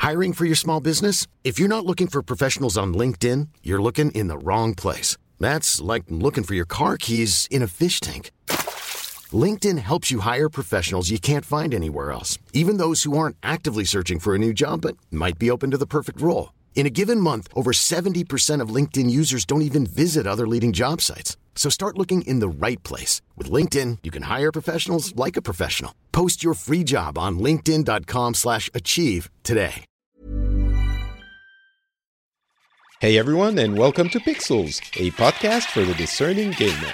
Hiring for your small business? If you're not looking for professionals on LinkedIn, you're looking in the wrong place. That's like looking for your car keys in a fish tank. LinkedIn helps you hire professionals you can't find anywhere else, even those who aren't actively searching for a new job but might be open to the perfect role. In a given month, over 70% of LinkedIn users don't even visit other leading job sites. So start looking in the right place. With LinkedIn, you can hire professionals like a professional. Post your free job on linkedin.com/achieve today. Hey everyone, and welcome to Pixels, a podcast for the discerning gamer.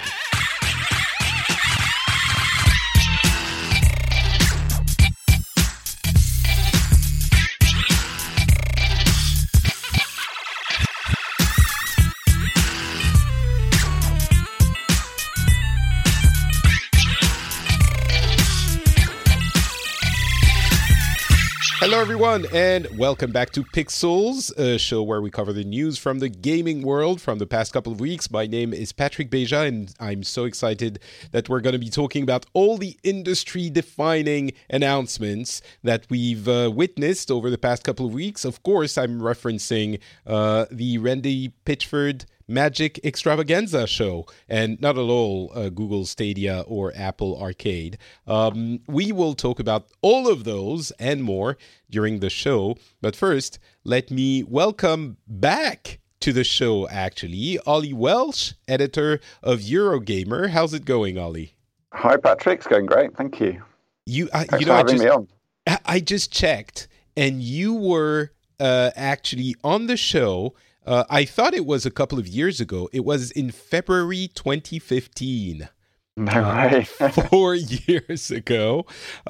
Hello everyone, and welcome back to Pixels, a show where we cover the news from the gaming world from the past couple of weeks. My name is Patrick Beja, and I'm so excited that we're going to be talking about all the industry-defining announcements that we've witnessed over the past couple of weeks. Of course, I'm referencing the Randy Pitchford Magic Extravaganza show, and not at all Google Stadia or Apple Arcade. We will talk about all of those and more during the show. But first, let me welcome back to the show, actually, Ollie Welsh, editor of Eurogamer. How's it going, Ollie? Hi, Patrick. It's going great. Thank you. Thanks for having me on. I just checked, and you were actually on the show. I thought it was a couple of years ago. It was in February 2015. No way. 4 years ago.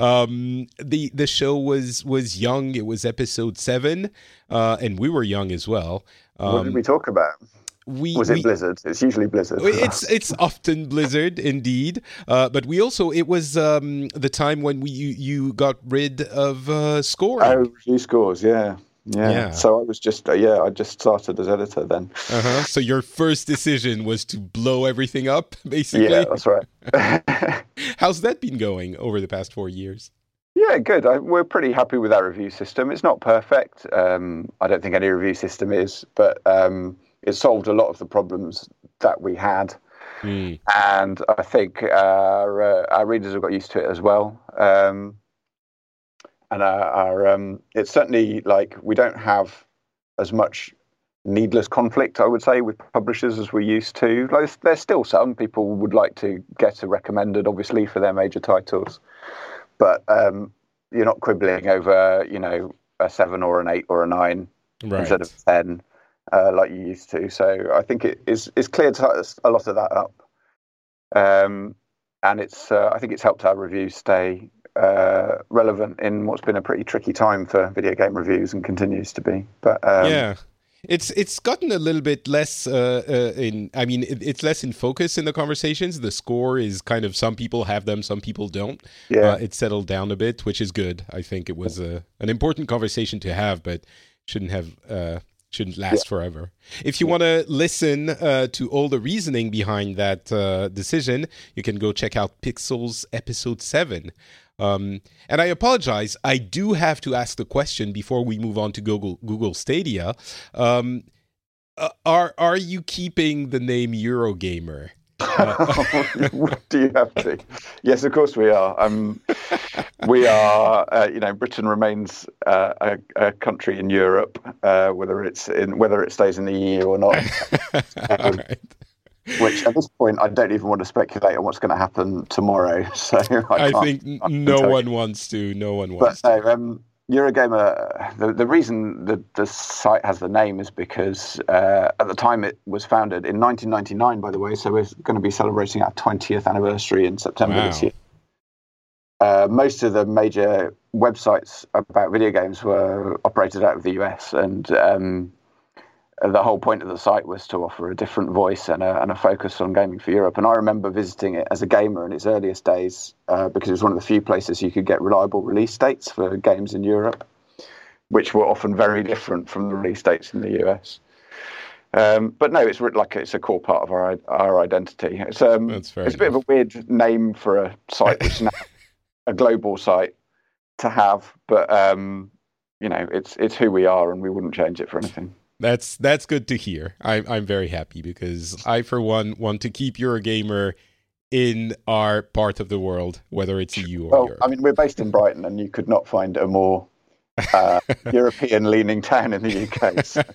The show was young. It was episode 7, and we were young as well. What did we talk about? Was it Blizzard? It's usually Blizzard. It's often Blizzard, indeed. But we also, it was the time when you got rid of scoring. Oh, review scores, yeah. Yeah. So I was just, I just started as editor then. So your first decision was to blow everything up, basically? Yeah, that's right. How's that been going over the past 4 years? Yeah, good. We're pretty happy with our review system. It's not perfect. I don't think any review system is, but it solved a lot of the problems that we had. And I think our readers have got used to it as well. And it's certainly like we don't have as much needless conflict, I would say, with publishers as we used to. Like, there's still some people would like to get a recommended, obviously, for their major titles, but you're not quibbling over, a 7 or an 8 or a 9 instead of 10 like you used to. So I think it's cleared a lot of that up, and I think it's helped our reviews stay relevant in what's been a pretty tricky time for video game reviews and continues to be. But it's gotten a little bit less it's less in focus in the conversations. The score is kind of, some people have them, some people don't. It's settled down a bit, which is good. I think it was an important conversation to have, but shouldn't last forever. If you want to listen to all the reasoning behind that decision, you can go check out Pixels episode 7. And I apologize, I do have to ask the question before we move on to Google Stadia. Are you keeping the name Eurogamer? Do you have to? Yes, of course we are. We are. Britain remains a country in Europe, whether it stays in the EU or not. All right. Which at this point, I don't even want to speculate on what's going to happen tomorrow. So I think no one wants to. But no, Eurogamer. The reason the site has the name is because at the time it was founded in 1999. By the way, so we're going to be celebrating our 20th anniversary in September this year. Most of the major websites about video games were operated out of the US, and the whole point of the site was to offer a different voice and a focus on gaming for Europe. And I remember visiting it as a gamer in its earliest days because it was one of the few places you could get reliable release dates for games in Europe, which were often very different from the release dates in the US. But no, it's a core part of our identity. It's a bit of a weird name for a site which is now a global site to have, but it's who we are, and we wouldn't change it for anything. That's good to hear. I'm very happy because I, for one, want to keep Eurogamer in our part of the world, whether it's EU or Europe. I mean, we're based in Brighton, and you could not find a more European-leaning town in the UK. So.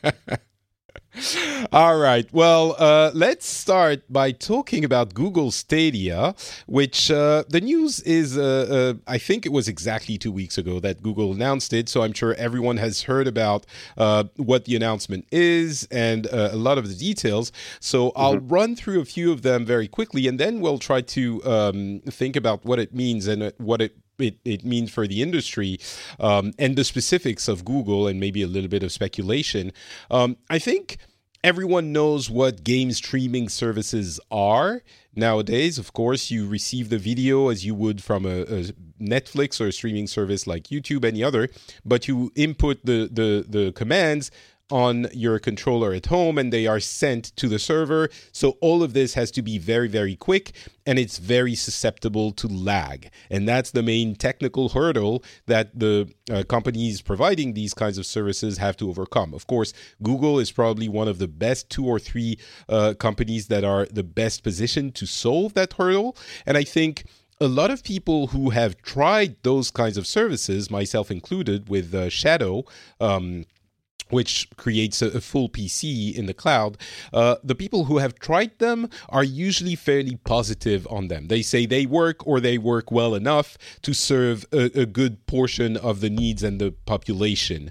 All right. Well, let's start by talking about Google Stadia, which the news is, I think it was exactly 2 weeks ago that Google announced it. So I'm sure everyone has heard about what the announcement is and a lot of the details. So I'll run through a few of them very quickly, and then we'll try to think about what it means and what it means for the industry and the specifics of Google and maybe a little bit of speculation. I think everyone knows what game streaming services are nowadays. Of course, you receive the video as you would from a Netflix or a streaming service like YouTube, any other, but you input the commands on your controller at home and they are sent to the server. So all of this has to be very, very quick, and it's very susceptible to lag. And that's the main technical hurdle that the companies providing these kinds of services have to overcome. Of course, Google is probably one of the best 2 or 3 companies that are the best positioned to solve that hurdle. And I think a lot of people who have tried those kinds of services, myself included, with Shadow, which creates a full PC in the cloud, the people who have tried them are usually fairly positive on them. They say they work, or they work well enough to serve a good portion of the needs and the population.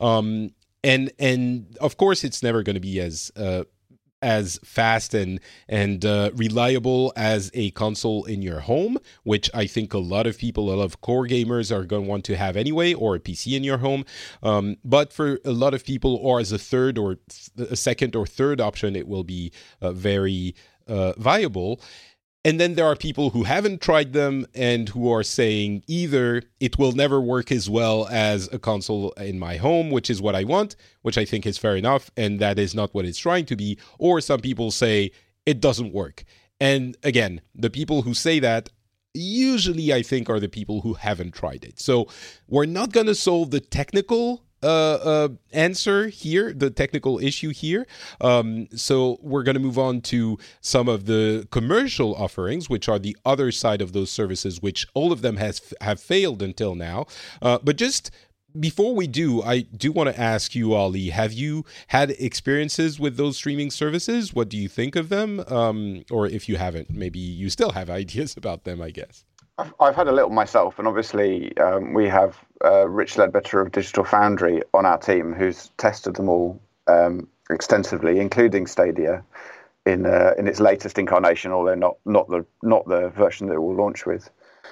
And of course, it's never going to be as fast and reliable as a console in your home, which I think a lot of core gamers are going to want to have anyway, or a PC in your home. But for a lot of people, or as a third or a second or third option, it will be very viable. And then there are people who haven't tried them and who are saying either it will never work as well as a console in my home, which is what I want, which I think is fair enough, and that is not what it's trying to be, or some people say it doesn't work. And again, the people who say that usually I think are the people who haven't tried it. So we're not going to solve the technical answer here, the technical issue here. So we're going to move on to some of the commercial offerings, which are the other side of those services, which all of them have failed until now. But just before we do, I do want to ask you, Ali, have you had experiences with those streaming services? What do you think of them? Or if you haven't, maybe you still have ideas about them, I guess. I've had a little myself, and obviously we have Rich Ledbetter of Digital Foundry on our team, who's tested them all extensively, including Stadia in its latest incarnation, although not the version that it will launch with.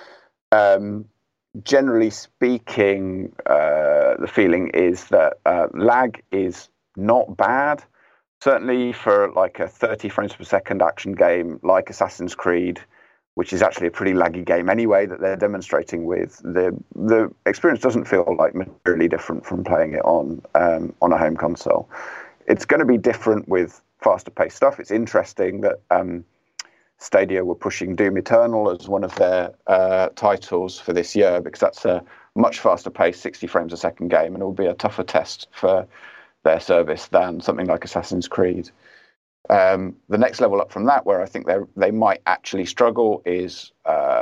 Generally speaking, the feeling is that lag is not bad. Certainly for like a 30 frames per second action game like Assassin's Creed, which is actually a pretty laggy game anyway, that they're demonstrating with, the experience doesn't feel like materially different from playing it on a home console. It's going to be different with faster paced stuff. It's interesting that Stadia were pushing Doom Eternal as one of their titles for this year, because that's a much faster paced 60 frames a second game, and it will be a tougher test for their service than something like Assassin's Creed. The next level up from that, where I think they might actually struggle, is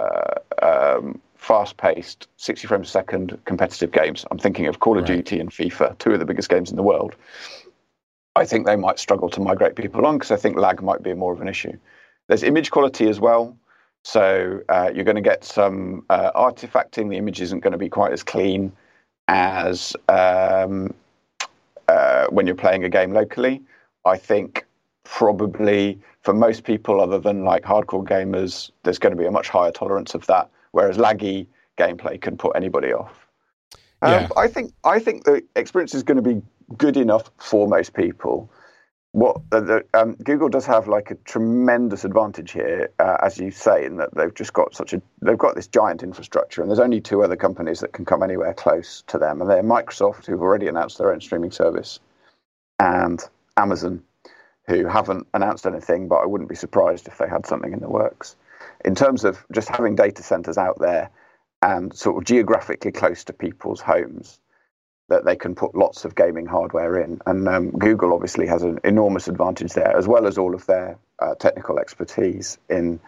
fast-paced 60 frames a second competitive games. I'm thinking of Call of Duty and FIFA, 2 of the biggest games in the world. I think they might struggle to migrate people on, because I think lag might be more of an issue. There's image quality as well. So you're going to get some artifacting. The image isn't going to be quite as clean as when you're playing a game locally. I think probably for most people, other than like hardcore gamers, there's going to be a much higher tolerance of that, whereas laggy gameplay can put anybody off. I think the experience is going to be good enough for most people. Google does have like a tremendous advantage here, as you say, in that they've just got they've got this giant infrastructure, and there's only 2 other companies that can come anywhere close to them, and they're Microsoft, who've already announced their own streaming service, and Amazon, who haven't announced anything, but I wouldn't be surprised if they had something in the works. In terms of just having data centers out there and sort of geographically close to people's homes, that they can put lots of gaming hardware in. And Google obviously has an enormous advantage there, as well as all of their technical expertise in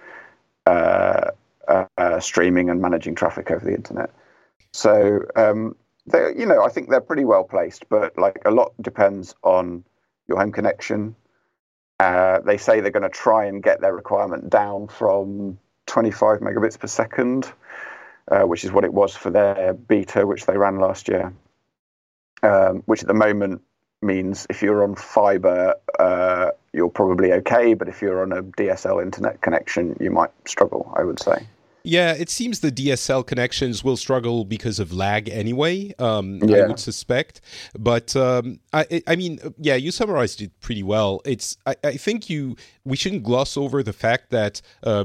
streaming and managing traffic over the internet. So, I think they're pretty well placed, but like a lot depends on your home connection. They say they're going to try and get their requirement down from 25 megabits per second, which is what it was for their beta, which they ran last year. Which at the moment means if you're on fiber, you're probably okay, but if you're on a DSL internet connection, you might struggle, I would say. Yeah, it seems the DSL connections will struggle because of lag anyway, I would suspect. But I mean, you summarized it pretty well. I think we shouldn't gloss over the fact that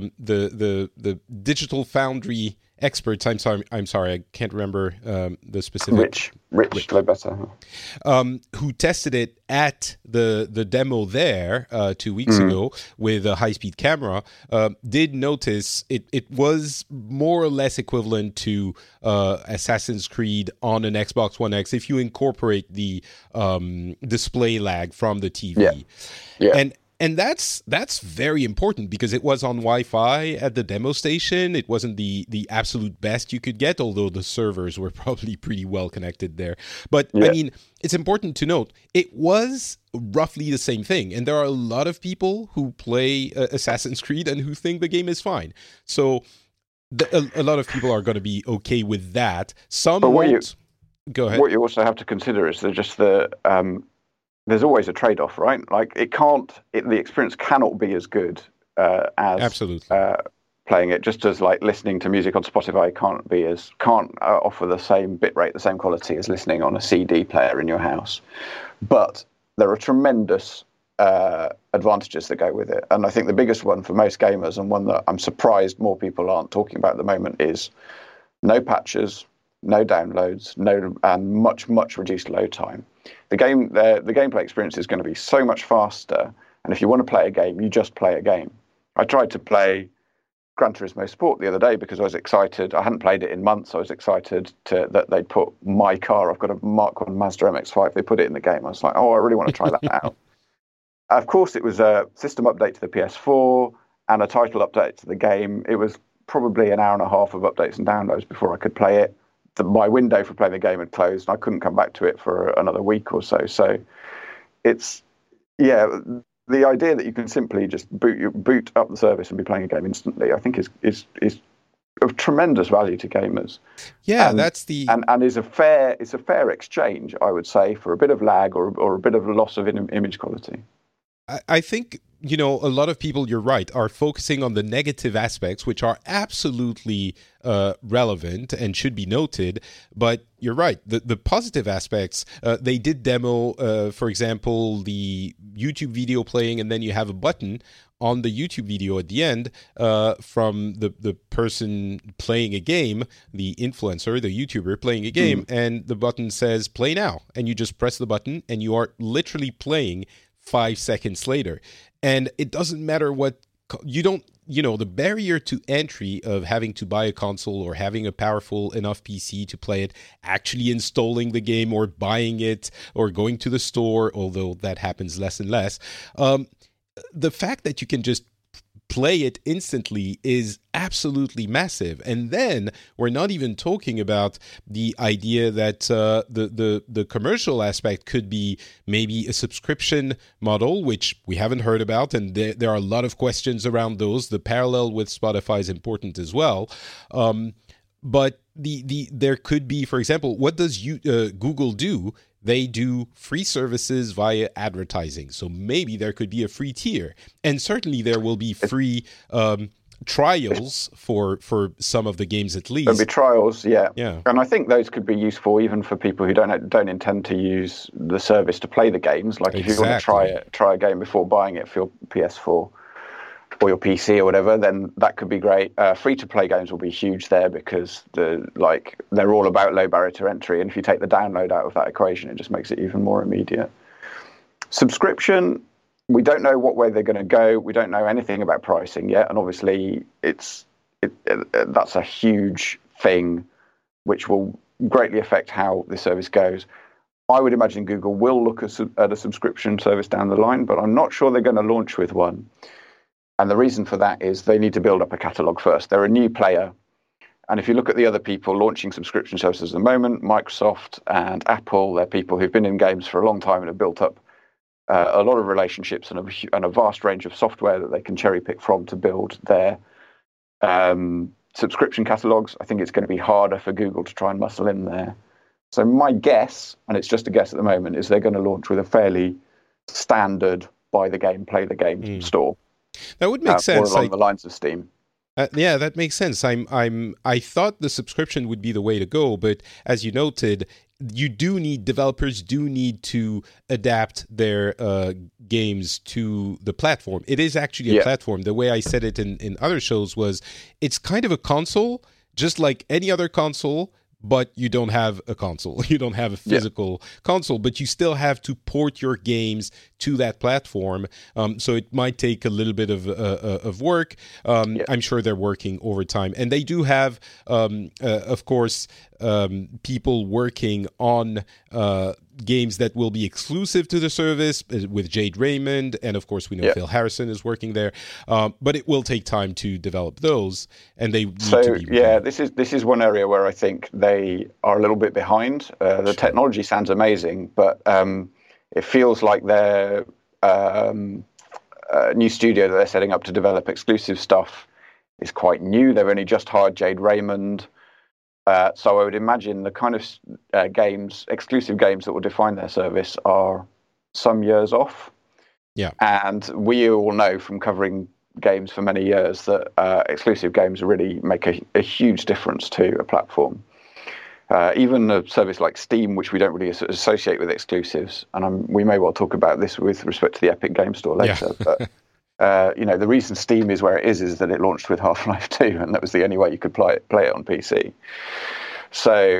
the Digital Foundry experts, I'm sorry, I can't remember the specific. Rich Lobetta. Who tested it at the demo there 2 weeks ago with a high-speed camera, did notice it was more or less equivalent to Assassin's Creed on an Xbox One X if you incorporate the display lag from the TV. Yeah. And that's very important because it was on Wi-Fi at the demo station. It wasn't the absolute best you could get, although the servers were probably pretty well connected there. But, I mean, it's important to note, it was roughly the same thing. And there are a lot of people who play Assassin's Creed and who think the game is fine. So a lot of people are going to be okay with that. Some won't. Go ahead. What you also have to consider is there's always a trade-off, right? Like the experience cannot be as good as absolutely playing it. Just as like listening to music on Spotify can't offer the same bitrate, the same quality as listening on a CD player in your house. But there are tremendous advantages that go with it, and I think the biggest one for most gamers, and one that I'm surprised more people aren't talking about at the moment, is no patches, no downloads, and much reduced load time. The gameplay experience is going to be so much faster, and if you want to play a game, you just play a game. I tried to play Gran Turismo Sport the other day because I was excited. I hadn't played it in months. I was excited that they'd put my car. I've got a Mark 1 Mazda MX-5. They put it in the game. I was like, oh, I really want to try that out. Of course, it was a system update to the PS4 and a title update to the game. It was probably an hour and a half of updates and downloads before I could play it. My window for playing the game had closed, and I couldn't come back to it for another week or so. So it's, the idea that you can simply just boot up the service and be playing a game instantly, I think is of tremendous value to gamers. Yeah, and, that's the... And is it's a fair exchange, I would say, for a bit of lag or a bit of loss of image quality. I think, a lot of people, you're right, are focusing on the negative aspects, which are absolutely relevant and should be noted. But you're right, the positive aspects, they did demo, for example, the YouTube video playing, and then you have a button on the YouTube video at the end from the person playing a game, the influencer, the YouTuber playing a game, and the button says play now. And you just press the button, and you are literally playing 5 seconds later. And it doesn't matter what the barrier to entry of having to buy a console or having a powerful enough PC to play it, actually installing the game or buying it or going to the store, although that happens less and less. The fact that you can just play it instantly is absolutely massive. And then we're not even talking about the idea that the commercial aspect could be maybe a subscription model, which we haven't heard about, and there are a lot of questions around those. The parallel with Spotify is important as well. But there could be, for example, what does Google do? They do free services via advertising. So maybe there could be a free tier. And certainly there will be free trials for some of the games at least. There'll be trials, yeah. And I think those could be useful even for people who don't intend to use the service to play the games. Like if you want to try a game before buying it for your PS4 or your PC or whatever, then that could be great. Free-to-play games will be huge there because they're all about low barrier to entry, and if you take the download out of that equation, it just makes it even more immediate. Subscription, we don't know what way they're going to go. We don't know anything about pricing yet, and obviously that's a huge thing which will greatly affect how the service goes. I would imagine Google will look at a subscription service down the line, but I'm not sure they're going to launch with one. And the reason for that is they need to build up a catalog first. They're a new player. And if you look at the other people launching subscription services at the moment, Microsoft and Apple, they're people who've been in games for a long time and have built up a lot of relationships and a vast range of software that they can cherry pick from to build their subscription catalogs. I think it's going to be harder for Google to try and muscle in there. So my guess, and it's just a guess at the moment, is they're going to launch with a fairly standard buy the game, play the game store. That would make sense. More along the lines of Steam. Yeah, that makes sense. I thought the subscription would be the way to go, but as you noted, developers do need to adapt their games to the platform. It is actually a platform. The way I said it in other shows was it's kind of a console, just like any other console, but you don't have a console. You don't have a physical console, but you still have to port your games to that platform. So it might take a little bit of work. I'm sure they're working overtime. And they do have, of course, people working on games that will be exclusive to the service with Jade Raymond. And of course, we know Phil Harrison is working there. But it will take time to develop those. And they need to be this is one area where I think they are a little bit behind. The technology sounds amazing, but it feels like their new studio that they're setting up to develop exclusive stuff is quite new. They've only just hired Jade Raymond. So I would imagine the kind of exclusive games that will define their service are some years off. Yeah. And we all know from covering games for many years that exclusive games really make a huge difference to a platform. Even a service like Steam, which we don't really associate with exclusives, and we may well talk about this with respect to the Epic Game Store later, but the reason Steam is where it is that it launched with Half-Life 2, and that was the only way you could play it on PC. So,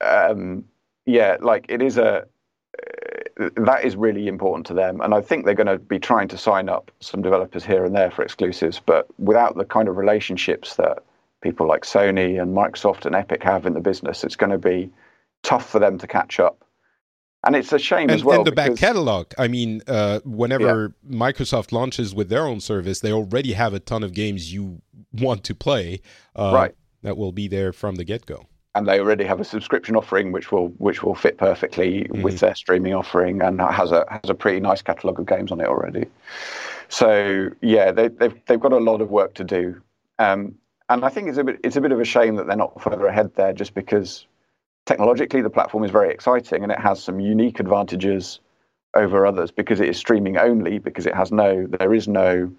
it is that is really important to them, and I think they're going to be trying to sign up some developers here and there for exclusives, but without the kind of relationships that people like Sony and Microsoft and Epic have in the business, it's going to be tough for them to catch up. And it's a shame as well. And the back catalog. I mean, whenever Microsoft launches with their own service, they already have a ton of games you want to play that will be there from the get-go. And they already have a subscription offering which will fit perfectly with their streaming offering, and has a pretty nice catalog of games on it already. So they've got a lot of work to do. And I think it's a bit of a shame that they're not further ahead there, just because technologically the platform is very exciting and it has some unique advantages over others because it is streaming only, because there is no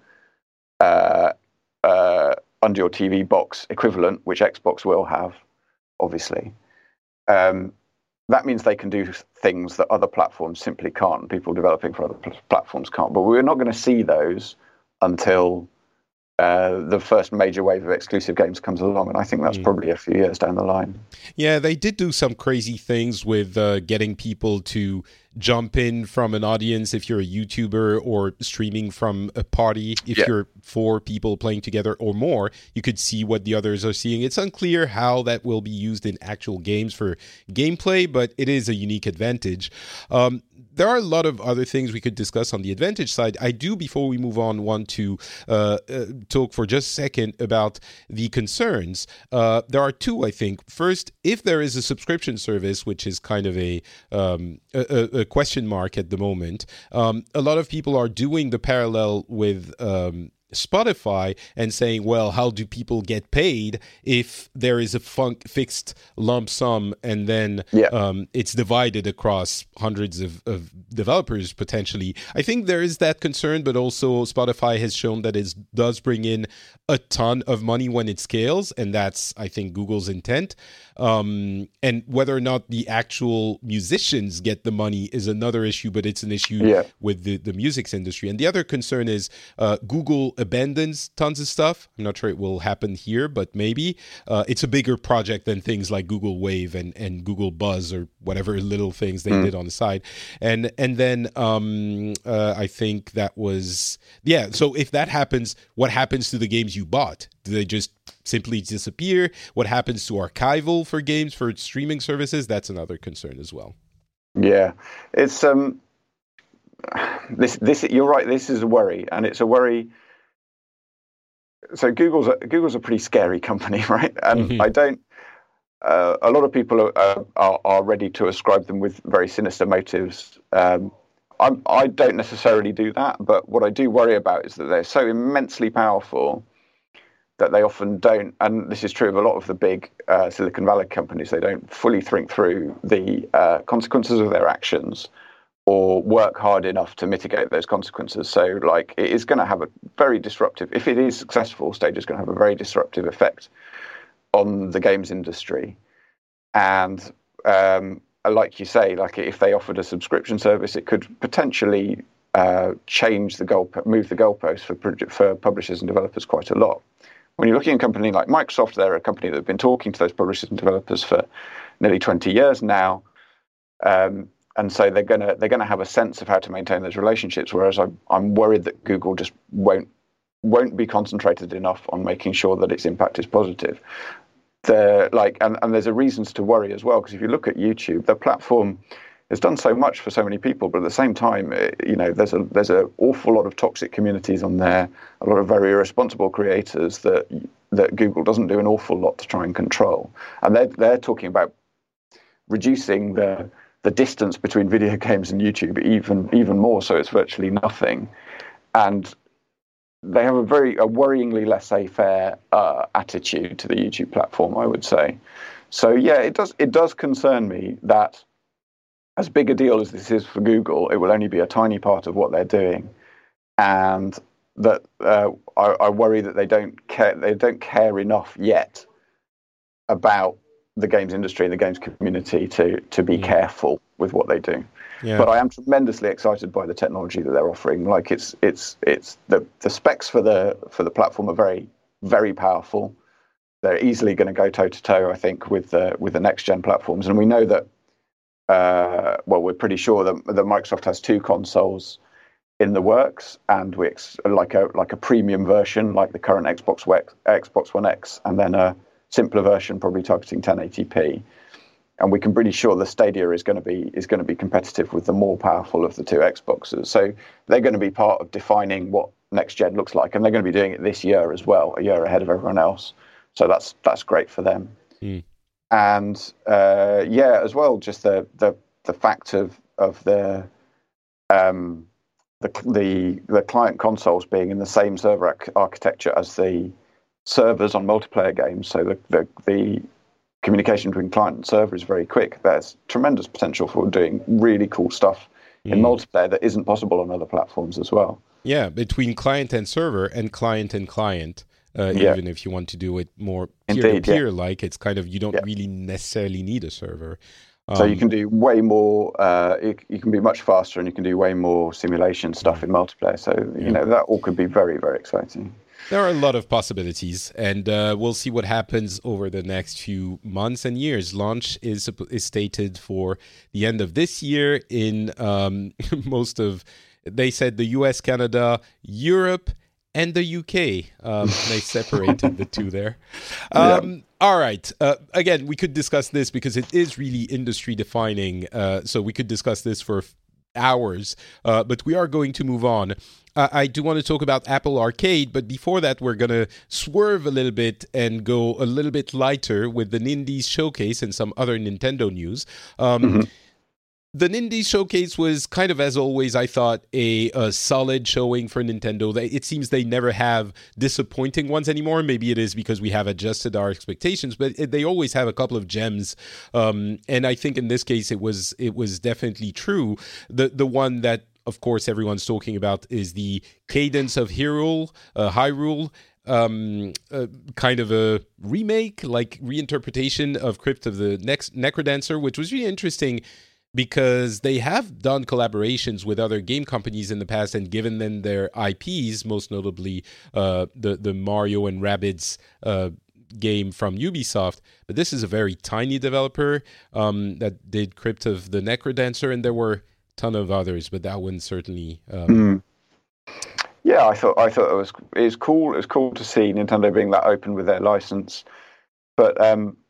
under your TV box equivalent, which Xbox will have, obviously. That means they can do things that other platforms simply can't, people developing for other platforms can't. But we're not going to see those until the first major wave of exclusive games comes along, and I think that's probably a few years down the line. Yeah, they did do some crazy things with getting people to jump in from an audience if you're a YouTuber, or streaming from a party if you're 4 people playing together or more. You could see what the others are seeing. It's unclear how that will be used in actual games for gameplay, but it is a unique advantage. There are a lot of other things we could discuss on the advantage side. I do, before we move on, want to talk for just a second about the concerns. There are 2, I think. First, if there is a subscription service, which is kind of a question mark at the moment, a lot of people are doing the parallel with Spotify and saying, well, how do people get paid if there is a fixed lump sum and then it's divided across hundreds of developers potentially? I think there is that concern, but also Spotify has shown that it does bring in a ton of money when it scales, and that's, I think, Google's intent. And whether or not the actual musicians get the money is another issue, but it's an issue with the music industry. And the other concern is Google abandons tons of stuff. I'm not sure it will happen here, but maybe. It's a bigger project than things like Google Wave and Google Buzz or whatever little things they did on the side. And then I think that was... Yeah, so if that happens, what happens to the games you bought? Do they just simply disappear? What happens to archival for games, for streaming services? That's another concern as well. Yeah, it's this you're right. This is a worry, and it's a worry. So Google's a pretty scary company, right? And Hmm. I don't. A lot of people are ready to ascribe them with very sinister motives. I don't necessarily do that, but what I do worry about is that they're so immensely powerful that they often don't, and this is true of a lot of the big Silicon Valley companies, they don't fully think through the consequences of their actions or work hard enough to mitigate those consequences. So, like, it is going to have a very disruptive, if it is successful, Stadia is going to have a very disruptive effect on the games industry. And like you say, like if they offered a subscription service, it could potentially change move the goalpost for publishers and developers quite a lot. When you're looking at a company like Microsoft, they're a company that have been talking to those publishers and developers for nearly 20 years now, and so they're gonna have a sense of how to maintain those relationships. Whereas I'm worried that Google just won't be concentrated enough on making sure that its impact is positive. And there's a reasons to worry as well, because if you look at YouTube, the platform has done so much for so many people, but at the same time, there's an awful lot of toxic communities on there, a lot of very irresponsible creators that Google doesn't do an awful lot to try and control, and they're talking about reducing the distance between video games and YouTube even more, so it's virtually nothing, and they have a worryingly laissez-faire attitude to the YouTube platform, I would say. So yeah, it does concern me that, as big a deal as this is for Google, it will only be a tiny part of what they're doing, and that I worry that they don't care enough yet about the games industry and the games community to be careful with what they do. Yeah. But I am tremendously excited by the technology that they're offering. Like it's the specs for the platform are very, very powerful. They're easily going to go toe to toe, I think, with the next gen platforms. And we know that. We're pretty sure that Microsoft has two consoles in the works, and like a premium version, like the current Xbox One X, and then a simpler version, probably targeting 1080p. And we can pretty sure the Stadia is going to be competitive with the more powerful of the two Xboxes. So they're going to be part of defining what next gen looks like, and they're going to be doing it this year as well, a year ahead of everyone else. So that's great for them. Mm. And as well, just the fact of the client consoles being in the same server architecture as the servers on multiplayer games, so the communication between client and server is very quick. There's tremendous potential for doing really cool stuff in multiplayer that isn't possible on other platforms as well. Yeah, between client and server and client and client. Even if you want to do it more peer-to-peer, like it's kind of, you don't really necessarily need a server. So you can do way more, you can be much faster, and you can do way more simulation stuff in multiplayer. So, that all could be very, very exciting. There are a lot of possibilities, and we'll see what happens over the next few months and years. Launch is stated for the end of this year in they said the US, Canada, Europe, and the UK. They separated the two there. All right. Again, we could discuss this because it is really industry defining. So we could discuss this for hours, but we are going to move on. I do want to talk about Apple Arcade, but before that, we're going to swerve a little bit and go a little bit lighter with the Nindies Showcase and some other Nintendo news. The Nindies Showcase was kind of, as always, I thought, a solid showing for Nintendo. It seems they never have disappointing ones anymore. Maybe it is because we have adjusted our expectations, but they always have a couple of gems. And I think in this case, it was definitely true. The one that, of course, everyone's talking about is the Cadence of Hyrule, kind of a remake, like reinterpretation of Crypt of the Necrodancer, which was really interesting, because they have done collaborations with other game companies in the past and given them their IPs, most notably the Mario and Rabbids game from Ubisoft. But this is a very tiny developer that did Crypt of the Necrodancer, and there were a ton of others, but that one certainly... Yeah, I thought it was cool. It was cool to see Nintendo being that open with their license. But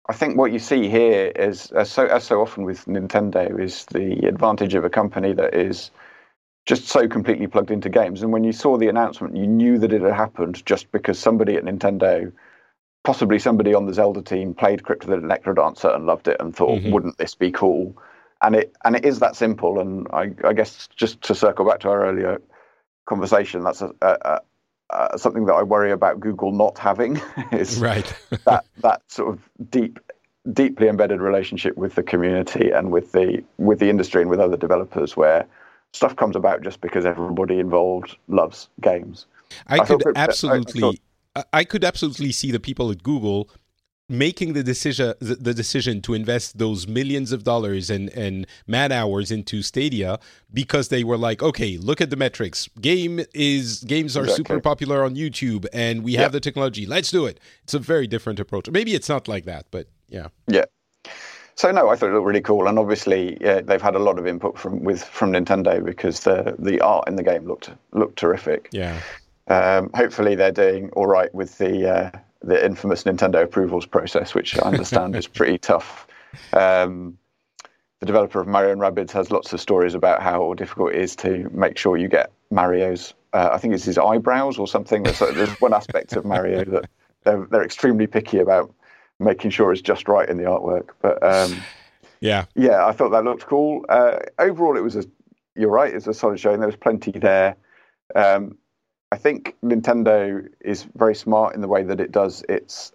I think what you see here is, as so often with Nintendo, is the advantage of a company that is just so completely plugged into games. And when you saw the announcement, you knew that it had happened just because somebody at Nintendo, possibly somebody on the Zelda team, played Crypt of the Necrodancer and loved it and thought, wouldn't this be cool? And it is that simple. And I guess just to circle back to our earlier conversation, that's something that I worry about Google not having is that sort of deeply embedded relationship with the community and with the industry and with other developers, where stuff comes about just because everybody involved loves games. I could absolutely see the people at Google making the decision to invest those millions of dollars and man hours into Stadia because they were like, okay, look at the metrics. Games are super popular on YouTube, and we have the technology. Let's do it. It's a very different approach. Maybe it's not like that, but yeah. Yeah. So no, I thought it looked really cool, and obviously they've had a lot of input from Nintendo because the art in the game looked terrific. Yeah. Hopefully they're doing all right with the infamous Nintendo approvals process, which I understand is pretty tough. The developer of Mario and Rabbids has lots of stories about how difficult it is to make sure you get Mario's, I think it's his eyebrows or something. There's one aspect of Mario that they're extremely picky about making sure it's just right in the artwork. But yeah, I thought that looked cool. Overall, you're right, it's a solid showing. There was plenty there. I think Nintendo is very smart in the way that it does its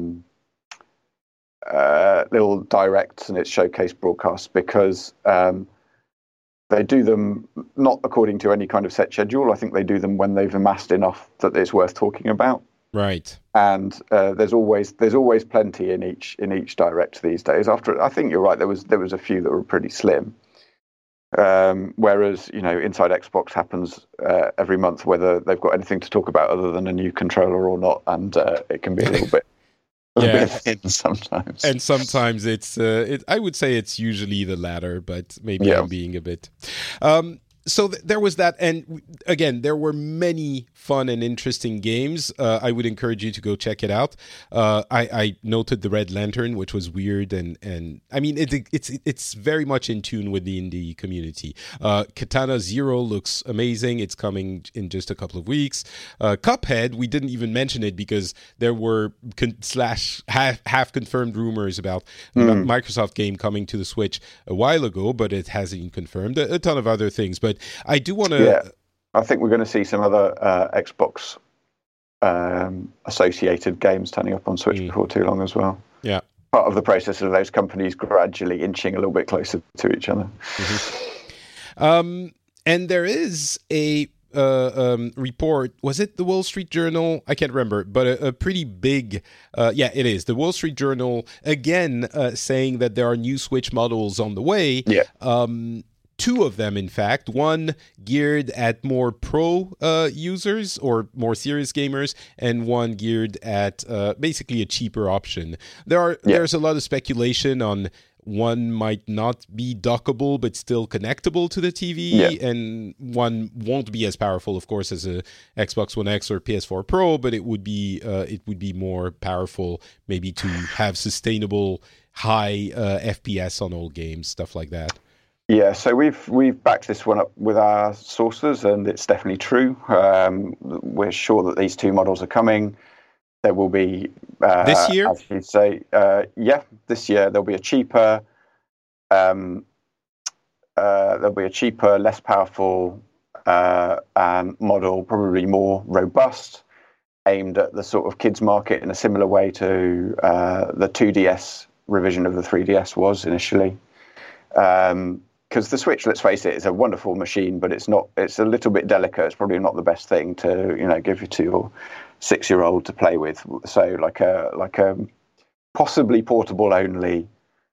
little directs and its showcase broadcasts, because they do them not according to any kind of set schedule. I think they do them when they've amassed enough that it's worth talking about. Right. And there's always plenty in each direct these days. I think you're right. There was a few that were pretty slim. Whereas, Inside Xbox happens every month, whether they've got anything to talk about other than a new controller or not, and it can be a little bit thin sometimes. And sometimes it's, I would say it's usually the latter, but maybe I'm being a bit. So there was that, and again, there were many fun and interesting games. I would encourage you to go check it out. I noted the Red Lantern, which was weird, and I mean it's very much in tune with the indie community. Katana Zero looks amazing. It's coming in just a couple of weeks. Cuphead, we didn't even mention it because there were half confirmed rumors about a Microsoft game coming to the Switch a while ago, but it hasn't been confirmed. A ton of other things, but I do want to. Yeah, I think we're going to see some other Xbox associated games turning up on Switch before too long as well. Yeah, part of the process of those companies gradually inching a little bit closer to each other. And there is a report. Was it the Wall Street Journal? I can't remember, but a pretty big. It is the Wall Street Journal again saying that there are new Switch models on the way. Yeah. Two of them, in fact, one geared at more pro users or more serious gamers, and one geared at basically a cheaper option. There's a lot of speculation on one might not be dockable but still connectable to the TV, and one won't be as powerful, of course, as a Xbox One X or PS4 Pro, but it would be more powerful, maybe to have sustainable high FPS on old games, stuff like that. Yeah, so we've backed this one up with our sources, and it's definitely true. We're sure that these two models are coming. There will be this year, as you say, this year there'll be a cheaper, less powerful and model, probably more robust, aimed at the sort of kids market in a similar way to the 2DS revision of the 3DS was initially. Because the Switch, let's face it, is a wonderful machine, but it's a little bit delicate. It's probably not the best thing to, give to your 6-year-old to play with. So like a possibly portable only,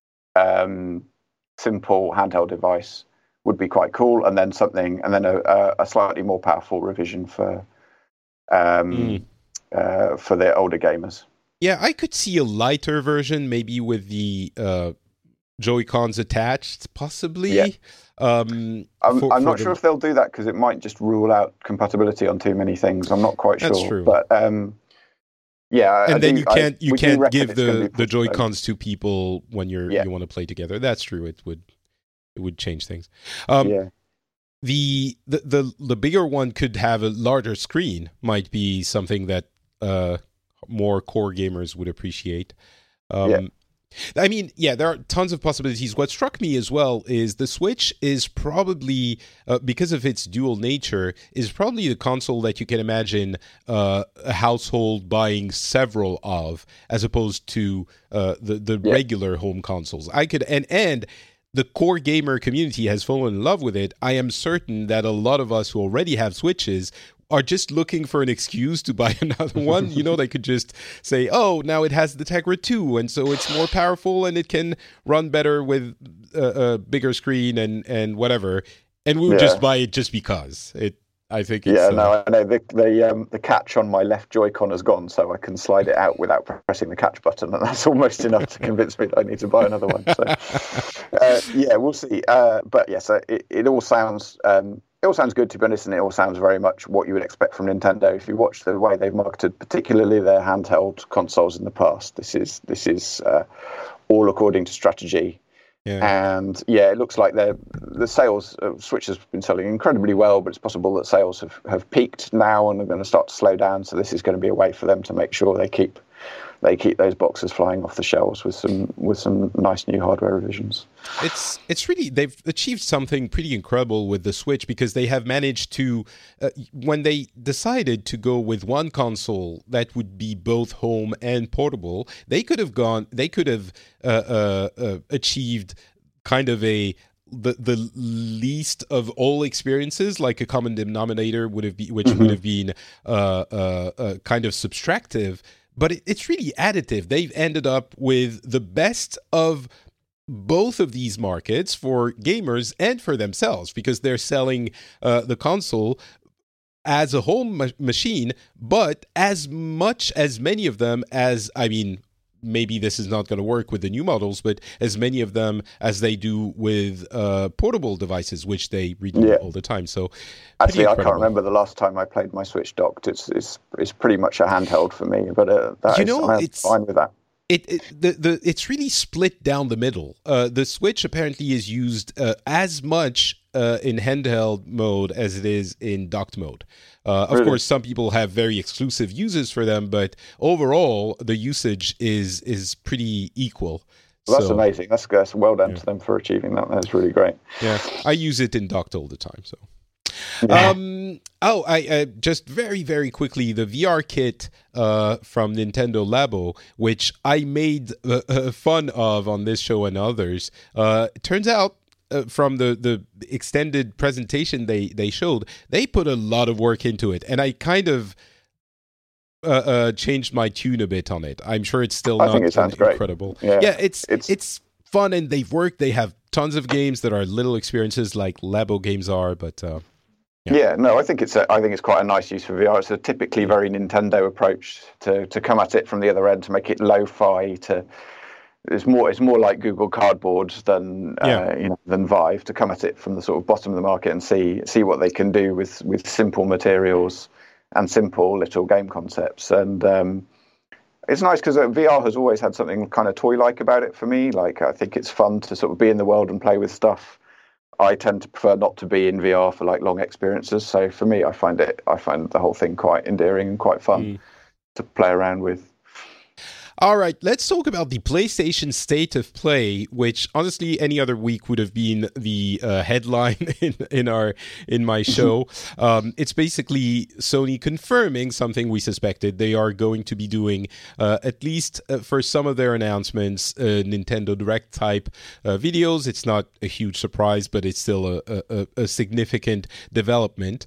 simple handheld device would be quite cool. And then a slightly more powerful revision for the older gamers. Yeah, I could see a lighter version, maybe with the Joy-Cons attached, possibly. Yeah. I'm not sure if they'll do that, because it might just rule out compatibility on too many things. I'm not quite sure. That's true. But Yeah, and then you can't give the the Joy-Cons to people when you want to play together. That's true. It would change things. The bigger one could have a larger screen. Might be something that more core gamers would appreciate. I mean, there are tons of possibilities. What struck me as well is the Switch is probably, because of its dual nature, is probably the console that you can imagine a household buying several of, as opposed to the regular home consoles. And the core gamer community has fallen in love with it. I am certain that a lot of us who already have Switches are just looking for an excuse to buy another one. They could just say, oh, now it has the Tegra 2, and so it's more powerful and it can run better with a bigger screen and whatever. And we would just buy it just because. I think it's... I know. The catch on my left Joy-Con has gone, so I can slide it out without pressing the catch button, and that's almost enough to convince me that I need to buy another one. So, we'll see. But yes, it all sounds... It all sounds good, to be honest, and it all sounds very much what you would expect from Nintendo. If you watch the way they've marketed, particularly their handheld consoles in the past, this is all according to strategy. Yeah. And it looks like the sales of Switch has been selling incredibly well, but it's possible that sales have peaked now and are going to start to slow down. So this is going to be a way for them to make sure they keep those boxes flying off the shelves with some nice new hardware revisions. It's really, they've achieved something pretty incredible with the Switch, because they have managed to, when they decided to go with one console that would be both home and portable, they could have achieved kind of the least of all experiences, like a common denominator would have been, which would have been kind of subtractive. But it's really additive. They've ended up with the best of both of these markets for gamers and for themselves, because they're selling the console as a home machine, but as many of them as, maybe this is not going to work with the new models, but as many of them as they do with portable devices, which they renew all the time. So, actually, I can't remember the last time I played my Switch docked. It's pretty much a handheld for me, but I'm fine with that. It's really split down the middle. The Switch apparently is used as much in handheld mode as it is in docked mode. Of course, some people have very exclusive uses for them, but overall, the usage is pretty equal. Well, that's amazing. That's well done to them for achieving that. That's really great. Yeah, I use it in docked all the time. So, I just very, very quickly, the VR kit from Nintendo Labo, which I made fun of on this show and others. It turns out, from the extended presentation they showed, they put a lot of work into it, and I kind of changed my tune a bit on it. I'm sure it's still not incredible. Great. Yeah, it's fun, and they've worked. They have tons of games that are little experiences like Labo games are, but I think it's quite a nice use for VR. It's a typically very Nintendo approach to come at it from the other end, to make it lo-fi. It's more like Google Cardboard than Vive, to come at it from the sort of bottom of the market and see what they can do with simple materials and simple little game concepts. And it's nice because VR has always had something kind of toy-like about it for me. Like, I think it's fun to sort of be in the world and play with stuff. I tend to prefer not to be in VR for like long experiences. So for me, I find the whole thing quite endearing and quite fun to play around with. All right, let's talk about the PlayStation State of Play, which honestly any other week would have been the headline in my show. It's basically Sony confirming something we suspected. They are going to be doing, at least for some of their announcements, Nintendo Direct type videos. It's not a huge surprise, but it's still a significant development.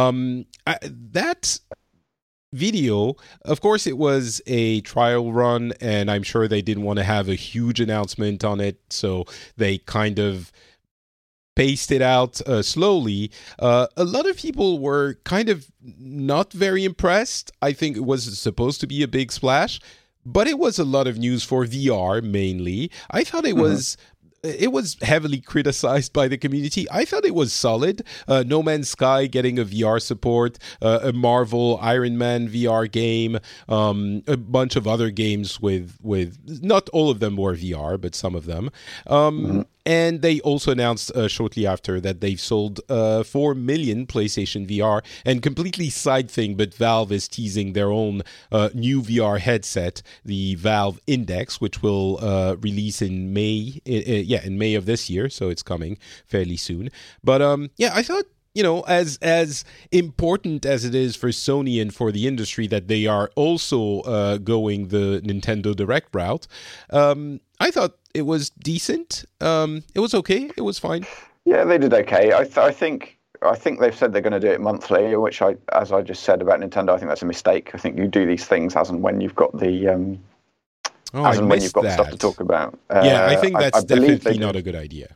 That video, of course, it was a trial run, and I'm sure they didn't want to have a huge announcement on it, so they kind of paced it out slowly. A lot of people were kind of not very impressed. I think it was supposed to be a big splash, but it was a lot of news for VR mainly. I thought it was it was heavily criticized by the community. I thought it was solid. No Man's Sky getting a VR support, a Marvel Iron Man VR game, a bunch of other games with not all of them were VR, but some of them. And they also announced shortly after that they've sold 4 million PlayStation VR. And completely side thing, but Valve is teasing their own new VR headset, the Valve Index, which will release in May. In May of this year, so it's coming fairly soon. But I thought, as important as it is for Sony and for the industry that they are also going the Nintendo Direct route, I thought it was decent. It was okay. It was fine. Yeah, they did okay. I think they've said they're going to do it monthly, which as I just said about Nintendo, I think that's a mistake. I think you do these things as and when you've got the when you've got stuff to talk about. I think that's definitely not a good idea.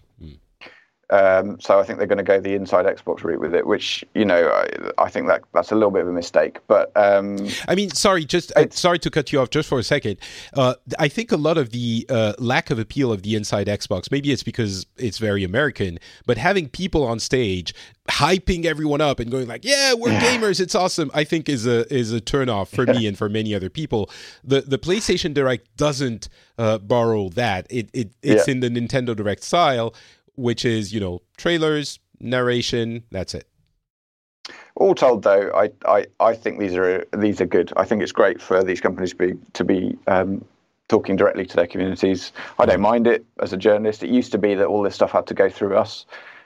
So I think they're going to go the Inside Xbox route with it, which, I think that's a little bit of a mistake. But sorry to cut you off just for a second. I think a lot of the lack of appeal of the Inside Xbox, maybe it's because it's very American, but having people on stage hyping everyone up and going like, yeah, we're gamers, it's awesome, I think is a turnoff for me and for many other people. The PlayStation Direct doesn't borrow that. It's in the Nintendo Direct style, which is, trailers, narration, that's it. All told, though, I think these are good. I think it's great for these companies to be talking directly to their communities. I don't mind it as a journalist. It used to be that all this stuff had to go through us.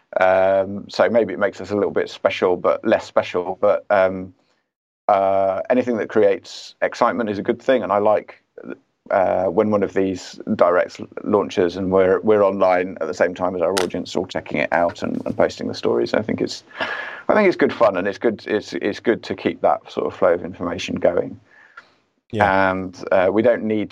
So maybe it makes us a little bit special, but less special. But anything that creates excitement is a good thing. And I like when one of these directs launches and we're online at the same time as our audience, all checking it out and posting the stories. I think it's good fun, and it's good to keep that sort of flow of information going. Yeah. And we don't need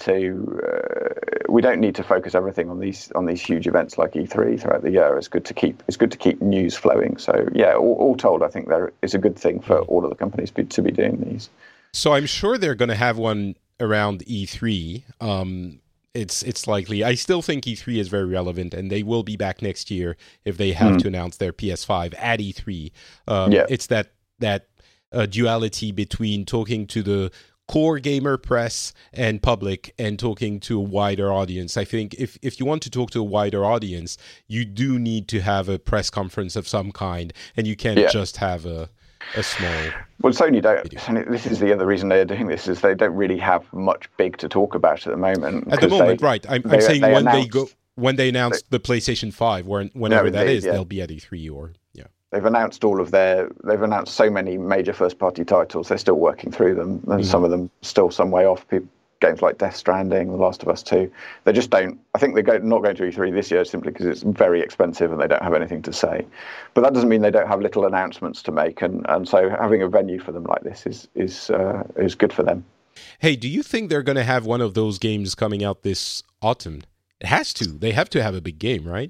to focus everything on these huge events like E3 throughout the year. It's good to keep news flowing. So yeah, all told, I think there is a good thing for all of the companies to be doing these. So I'm sure they're going to have one around E3. It's likely. I still think E3 is very relevant, and they will be back next year if they have to announce their PS5 at E3. It's that duality between talking to the core gamer press and public and talking to a wider audience. I think if you want to talk to a wider audience, you do need to have a press conference of some kind, and you can't just have a small... Well, Sony don't. This is the other reason they're doing this, is they don't really have much big to talk about at the moment. At the moment, right. I'm saying when they announce the PlayStation 5, whenever that is, they'll be at E3 or... They've announced they've announced so many major first-party titles. They're still working through them, and some of them still some way off. Games like Death Stranding, The Last of Us 2. They just don't. I think they're not going to E3 this year simply because it's very expensive and they don't have anything to say. But that doesn't mean they don't have little announcements to make, and so having a venue for them like this is good for them. Hey, do you think they're going to have one of those games coming out this autumn? It has to. They have to have a big game, right?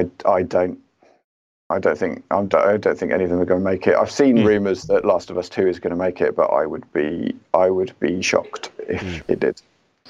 I don't think any of them are going to make it. I've seen rumours that Last of Us 2 is going to make it, but I would be shocked if it did.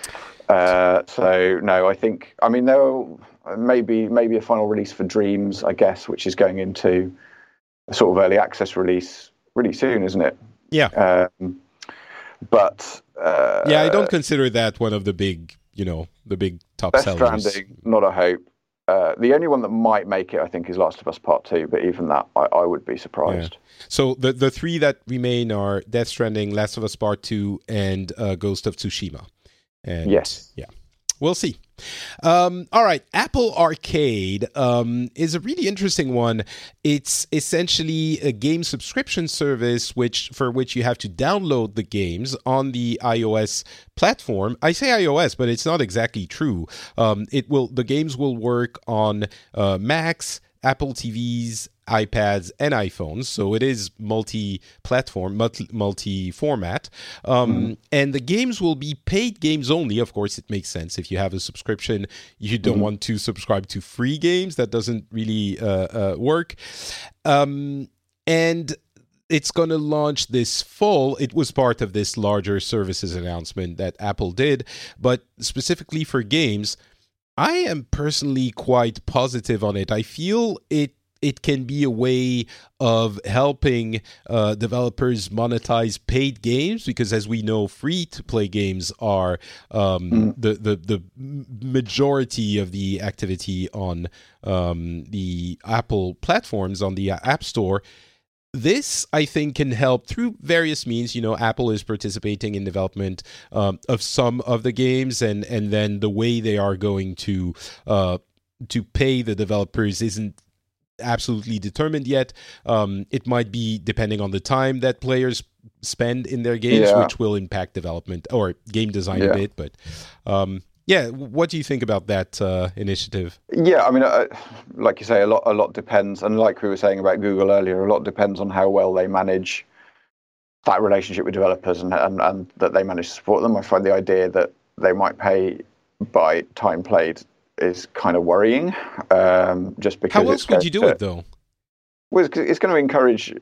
So no, there'll maybe a final release for Dreams, I guess, which is going into a sort of early access release really soon, isn't it? Yeah. But I don't consider that one of the big, the big top sellers. Death Stranding, not a hope. The only one that might make it, I think, is Last of Us Part 2, but even that, I would be surprised. Yeah. So the three that remain are Death Stranding, Last of Us Part 2, and Ghost of Tsushima. And, yes. Yeah. We'll see. All right. Apple Arcade is a really interesting one. It's essentially a game subscription service for which you have to download the games on the iOS platform. I say iOS, but it's not exactly true. The games will work on Macs, Apple TVs, iPads, and iPhones. So it is multi-platform, multi-format. And the games will be paid games only. Of course, it makes sense. If you have a subscription, you don't want to subscribe to free games. That doesn't really work. And it's going to launch this fall. It was part of this larger services announcement that Apple did. But specifically for games, I am personally quite positive on it. I feel it can be a way of helping developers monetize paid games, because as we know, free-to-play games are the majority of the activity on the Apple platforms, on the App Store. This, I think, can help through various means. Apple is participating in development of some of the games, and then the way they are going to pay the developers isn't absolutely determined yet. It might be depending on the time that players spend in their games, which will impact development or game design a bit. But what do you think about that initiative? Yeah, I mean, like you say, a lot depends, and like we were saying about Google earlier, a lot depends on how well they manage that relationship with developers and that they manage to support them. I find the idea that they might pay by time played is kind of worrying, just because. How else would you do it, though? Well, it's going to encourage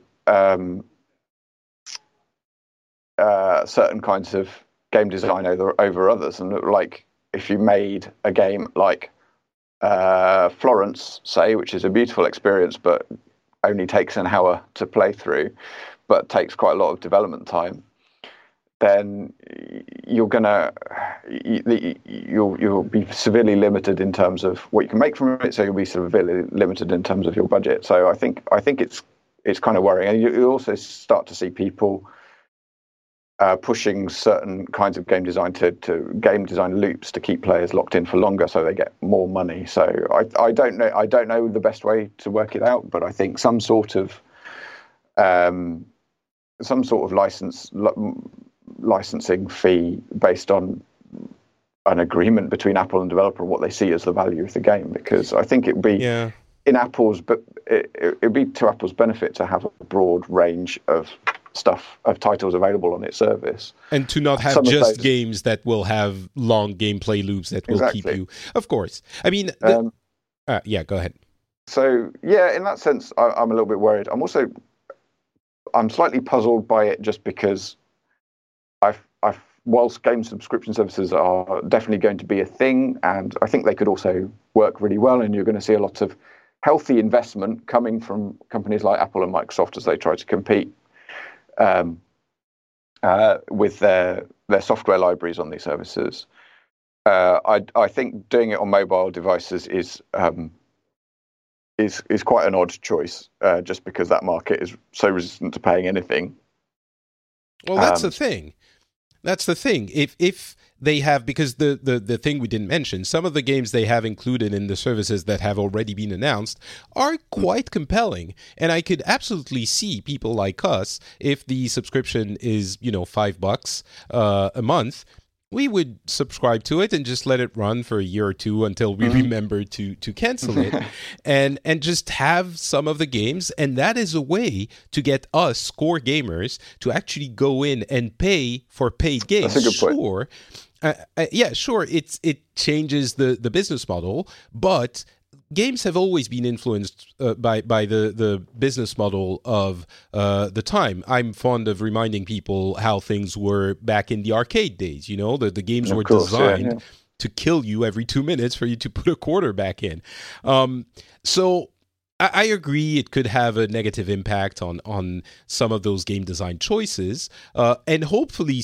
certain kinds of game design over others, and like if you made a game like Florence, say, which is a beautiful experience, but only takes an hour to play through, but takes quite a lot of development time, then you'll be severely limited in terms of what you can make from it. So you'll be severely limited in terms of your budget. So I think it's kind of worrying, and you also start to see people pushing certain kinds of game design to game design loops to keep players locked in for longer, so they get more money. So I don't know the best way to work it out, but I think some sort of licensing fee based on an agreement between Apple and developer and what they see as the value of the game, because I think it would be in Apple's, but it would be to Apple's benefit to have a broad range of titles available on its service, and to not have just games that will have long gameplay loops that will keep you. Of course, I mean, go ahead. So in that sense, I'm a little bit worried. I'm slightly puzzled by it, just because whilst game subscription services are definitely going to be a thing, and I think they could also work really well, and you're going to see a lot of healthy investment coming from companies like Apple and Microsoft as they try to compete with their software libraries on these services. I think doing it on mobile devices is quite an odd choice, just because that market is so resistant to paying anything. Well, that's the thing. That's the thing. If they have, because the thing we didn't mention, some of the games they have included in the services that have already been announced are quite compelling. And I could absolutely see people like us, if the subscription is, $5 a month, we would subscribe to it and just let it run for a year or two until we remember to cancel it, and just have some of the games. And that is a way to get us core gamers to actually go in and pay for paid games. That's a good point. Sure. It changes the business model, but games have always been influenced by the business model of the time. I'm fond of reminding people how things were back in the arcade days. The games were designed to kill you every 2 minutes for you to put a quarter back in. So I agree it could have a negative impact on some of those game design choices. And hopefully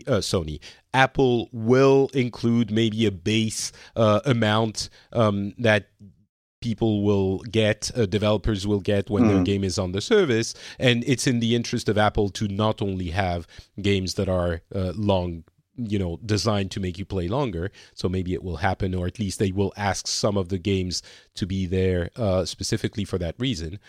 Apple will include maybe a base amount that people will get, developers will get when their game is on the service. And it's in the interest of Apple to not only have games that are long, designed to make you play longer. So maybe it will happen, or at least they will ask some of the games to be there specifically for that reason.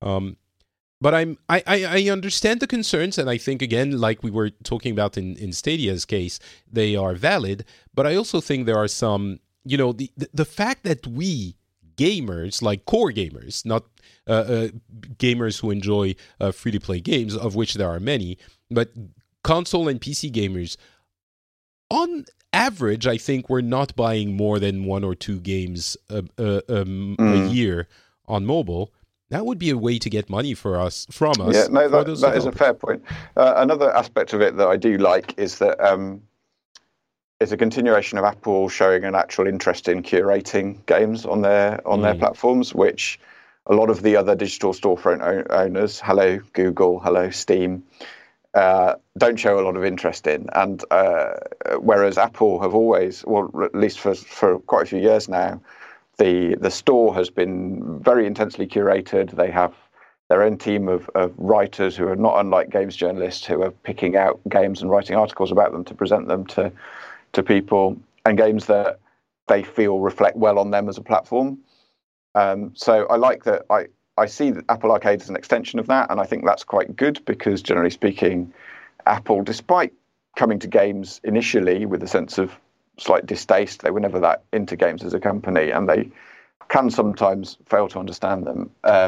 But I understand the concerns, and I think, again, like we were talking about in Stadia's case, they are valid. But I also think there are some, the fact that we gamers, like core gamers, not gamers who enjoy free-to-play games, of which there are many, but console and PC gamers, on average, I think we're not buying more than 1 or 2 games a year on mobile. That would be a way to get money from us. Yeah, no, that is a fair point. Another aspect of it that I do like is that a continuation of Apple showing an actual interest in curating games on their platforms, which a lot of the other digital storefront owners, hello Google, hello Steam, don't show a lot of interest in. And whereas Apple have always, well, at least for quite a few years now, the store has been very intensely curated. They have their own team of writers who are not unlike games journalists, who are picking out games and writing articles about them to present them to people, and games that they feel reflect well on them as a platform. So I like that. I see that Apple Arcade as an extension of that, and I think that's quite good because, generally speaking, Apple, despite coming to games initially with a sense of slight distaste, they were never that into games as a company, and they can sometimes fail to understand them.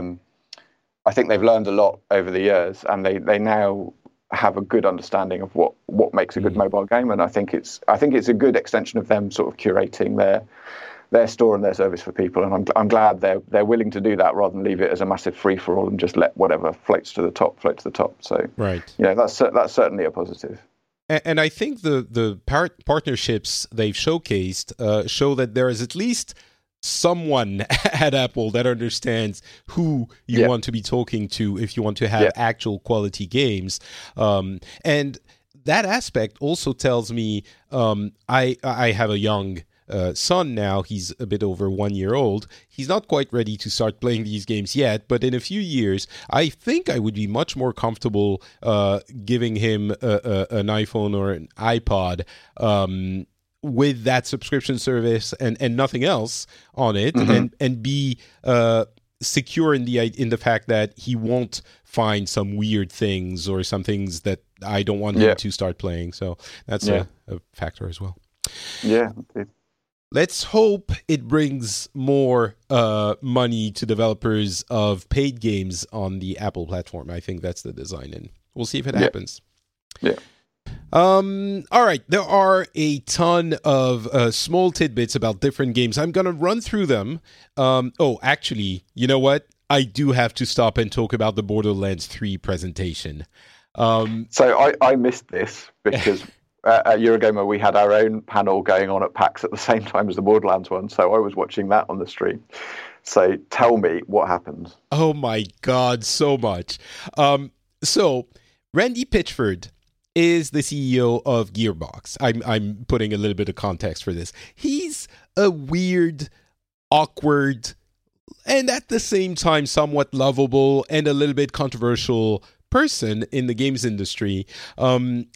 I think they've learned a lot over the years, and they now have a good understanding of what makes a good mobile game, and I think it's a good extension of them sort of curating their store and their service for people, and I'm glad they're willing to do that rather than leave it as a massive free for all and just let whatever floats to the top. So right, that's certainly a positive. And I think the partnerships they've showcased show that there is at least someone at Apple that understands who you want to be talking to if you want to have actual quality games. And that aspect also tells me, I have a young son now. He's a bit over 1 year old. He's not quite ready to start playing these games yet, but in a few years, I think I would be much more comfortable giving him an iPhone or an iPod with that subscription service and nothing else on it, and be secure in the fact that he won't find some weird things or some things that I don't want him to start playing. So that's a factor as well. Yeah. Let's hope it brings more money to developers of paid games on the Apple platform. I think that's the design, and we'll see if it happens. Yeah. All right. There are a ton of small tidbits about different games. I'm going to run through them. Actually, you know what? I do have to stop and talk about the Borderlands 3 presentation. So I missed this because at Eurogamer we had our own panel going on at PAX at the same time as the Borderlands one. So I was watching that on the stream. So tell me what happened. Oh my God, so much. So Randy Pitchford is the CEO of Gearbox. I'm putting a little bit of context for this. He's a weird, awkward, and at the same time somewhat lovable and a little bit controversial person in the games industry. And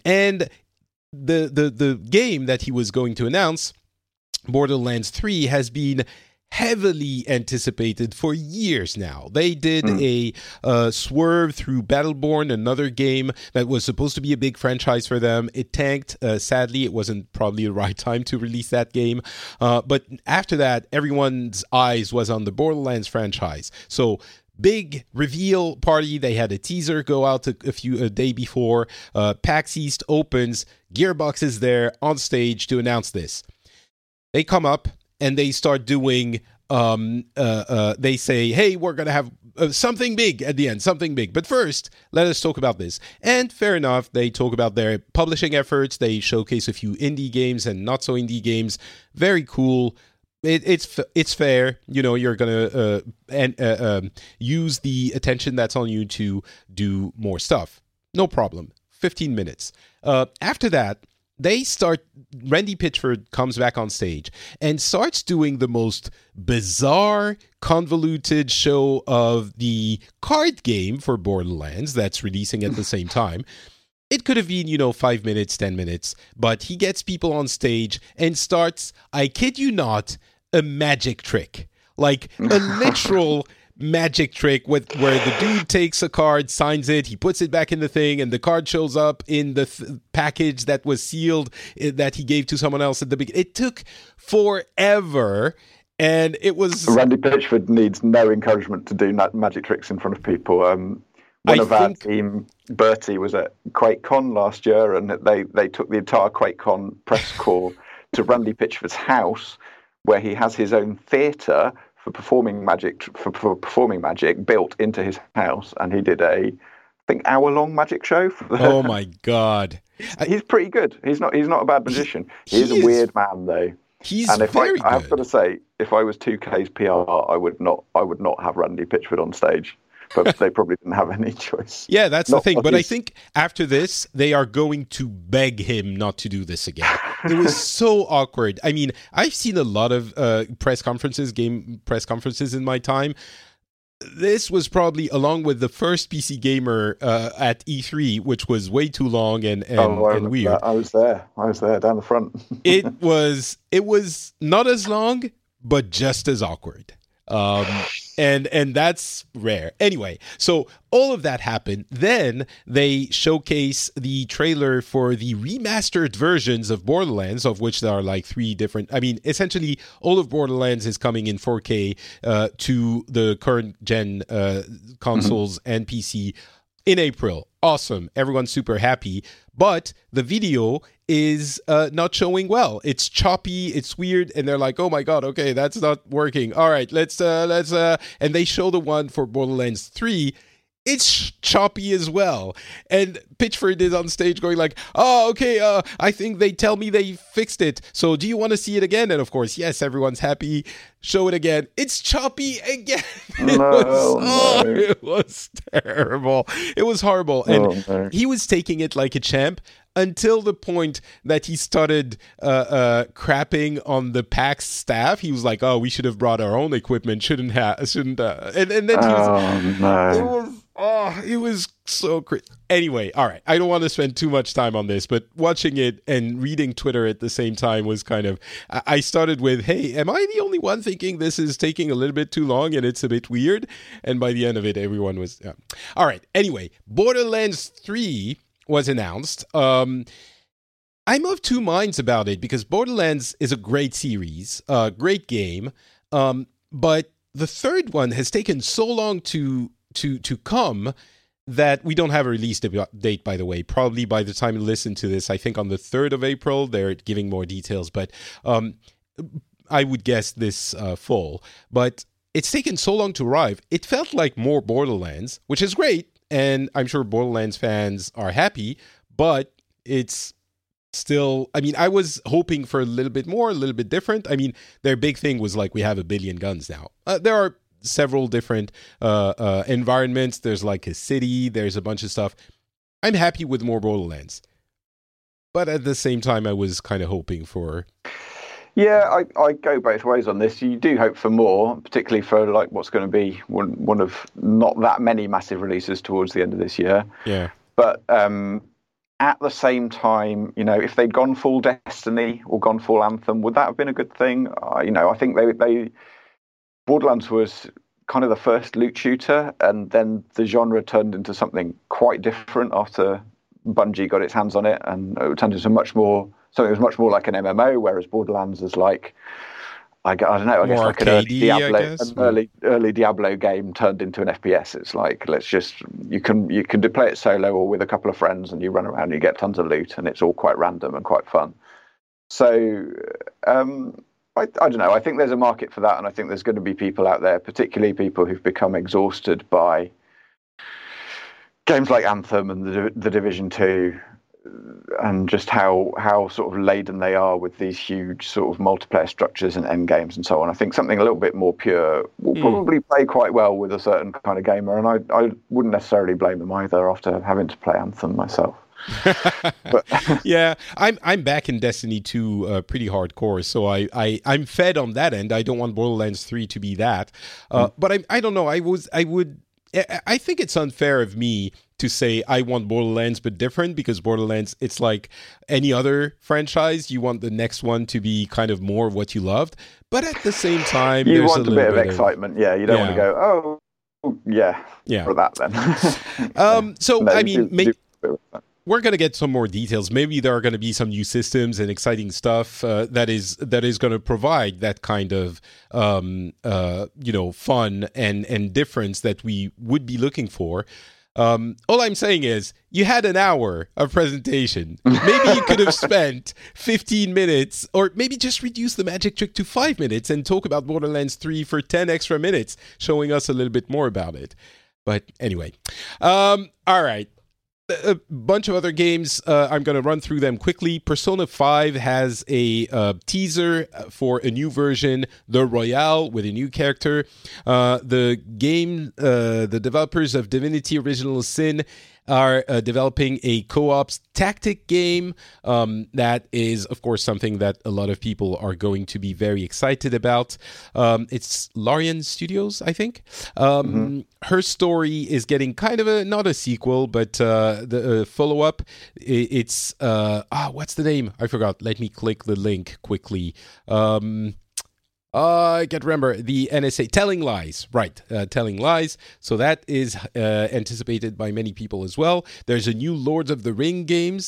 the game that he was going to announce, Borderlands 3, has been heavily anticipated for years now. They did a swerve through Battleborn, another game that was supposed to be a big franchise for them. It tanked. Sadly, it wasn't probably the right time to release that game. But after that, everyone's eyes was on the Borderlands franchise. So big reveal party. They had a teaser go out a day before. PAX East opens. Gearbox is there on stage to announce this. They come up and they start doing, they say, hey, we're going to have something big at the end, something big. But first, let us talk about this. And fair enough, they talk about their publishing efforts. They showcase a few indie games and not so indie games. Very cool. It's fair. You know, you're going to use the attention that's on you to do more stuff. No problem. 15 minutes. After that, Randy Pitchford comes back on stage and starts doing the most bizarre, convoluted show of the card game for Borderlands that's releasing at the same time. It could have been, 5 minutes, 10 minutes, but he gets people on stage and starts, I kid you not, a magic trick. Like a literal magic trick where the dude takes a card, signs it, he puts it back in the thing, and the card shows up in the package that was sealed that he gave to someone else at the beginning. It took forever, and it was... Randy Pitchford needs no encouragement to do magic tricks in front of people. One of our team, Bertie, was at QuakeCon last year, and they took the entire QuakeCon press corps to Randy Pitchford's house, where he has his own theatre for performing magic built into his house, and he did a, I think, hour-long magic show. Oh my God. He's pretty good. He's not a bad magician. He's a weird man though. He's and if very good. I have got to say, if I was 2K's PR, I would not have Randy Pitchford on stage. But they probably didn't have any choice. Yeah, that's the thing. But I think after this, they are going to beg him not to do this again. It was so awkward. I mean, I've seen a lot of game press conferences in my time. This was probably, along with the first PC Gamer at E3, which was way too long and weird. I was there down the front. It was not as long, but just as awkward. And that's rare. Anyway, so all of that happened. Then they showcase the trailer for the remastered versions of Borderlands, of which there are like 3 different. I mean, essentially, all of Borderlands is coming in 4K to the current gen consoles and PC in April. Awesome. Everyone's super happy. But the video is not showing well. It's choppy, it's weird, and they're like, oh my god, okay, that's not working. All right, let's and they show the one for Borderlands 3. It's choppy as well. And Pitchford is on stage going like, oh, okay, I think they tell me they fixed it. So do you want to see it again? And of course, yes, everyone's happy. Show it again. It's choppy again. It was terrible. It was horrible. And he was taking it like a champ until the point that he started crapping on the PAX staff. He was like, oh, we should have brought our own equipment. Shouldn't and then he was... it was so crazy. Anyway, all right. I don't want to spend too much time on this, but watching it and reading Twitter at the same time was kind of... I started with, hey, am I the only one thinking this is taking a little bit too long and it's a bit weird? And by the end of it, everyone was... Yeah. All right. Anyway, Borderlands 3 was announced. I'm of two minds about it because Borderlands is a great series, great game, but the third one has taken so long to come that we don't have a release date, by the way. Probably by the time you listen to this, I think on the 3rd of April, they're giving more details, but I would guess this fall. But it's taken so long to arrive. It felt like more Borderlands, which is great, and I'm sure Borderlands fans are happy, but it's still... I mean, I was hoping for a little bit more, a little bit different. I mean, their big thing was like, we have 1 billion guns now. There are several different environments. There's like a city. There's a bunch of stuff. I'm happy with more Borderlands. But at the same time, I was kind of hoping for... Yeah, I go both ways on this. You do hope for more, particularly for like what's going to be one of not that many massive releases towards the end of this year. Yeah. But at the same time, you know, if they'd gone full Destiny or gone full Anthem, would that have been a good thing? I think they Borderlands was kind of the first loot shooter, and then the genre turned into something quite different after Bungie got its hands on it, and it turned into something that was much more like an MMO, whereas Borderlands is like, I don't know, I guess like an early Diablo game turned into an FPS. It's like, you can play it solo or with a couple of friends, and you run around and you get tons of loot, and it's all quite random and quite fun. So I don't know. I think there's a market for that, and I think there's going to be people out there, particularly people who've become exhausted by games like Anthem and the Division 2, and just how sort of laden they are with these huge sort of multiplayer structures and end games and so on. I think something a little bit more pure will probably play quite well with a certain kind of gamer, and I wouldn't necessarily blame them either after having to play Anthem myself. But yeah, I'm back in Destiny 2 pretty hardcore, so I'm fed on that end. I don't want Borderlands 3 to be that, but I don't know. I think it's unfair of me to say I want Borderlands but different, because Borderlands, it's like any other franchise. You want the next one to be kind of more of what you loved, but at the same time, you want a bit of excitement. Yeah, you don't want to go, oh, yeah, for that then. So no, I mean, we're going to get some more details. Maybe there are going to be some new systems and exciting stuff that is going to provide that kind of fun and difference that we would be looking for. All I'm saying is, you had an hour of presentation. Maybe you could have spent 15 minutes, or maybe just reduce the magic trick to 5 minutes and talk about Borderlands 3 for 10 extra minutes, showing us a little bit more about it. But anyway, all right. a bunch of other games. I'm going to run through them quickly. Persona 5 has a teaser for a new version, the Royale, with a new character. The developers of Divinity Original Sin are developing a co-op tactic game that is, of course, something that a lot of people are going to be very excited about. It's Larian Studios, I think. Her Story is getting kind of not a sequel, but the follow-up. It's, what's the name? I forgot. Let me click the link quickly. I can't remember. The NSA, Telling Lies, right, Telling Lies. So that is anticipated by many people as well. There's a new Lord of the Rings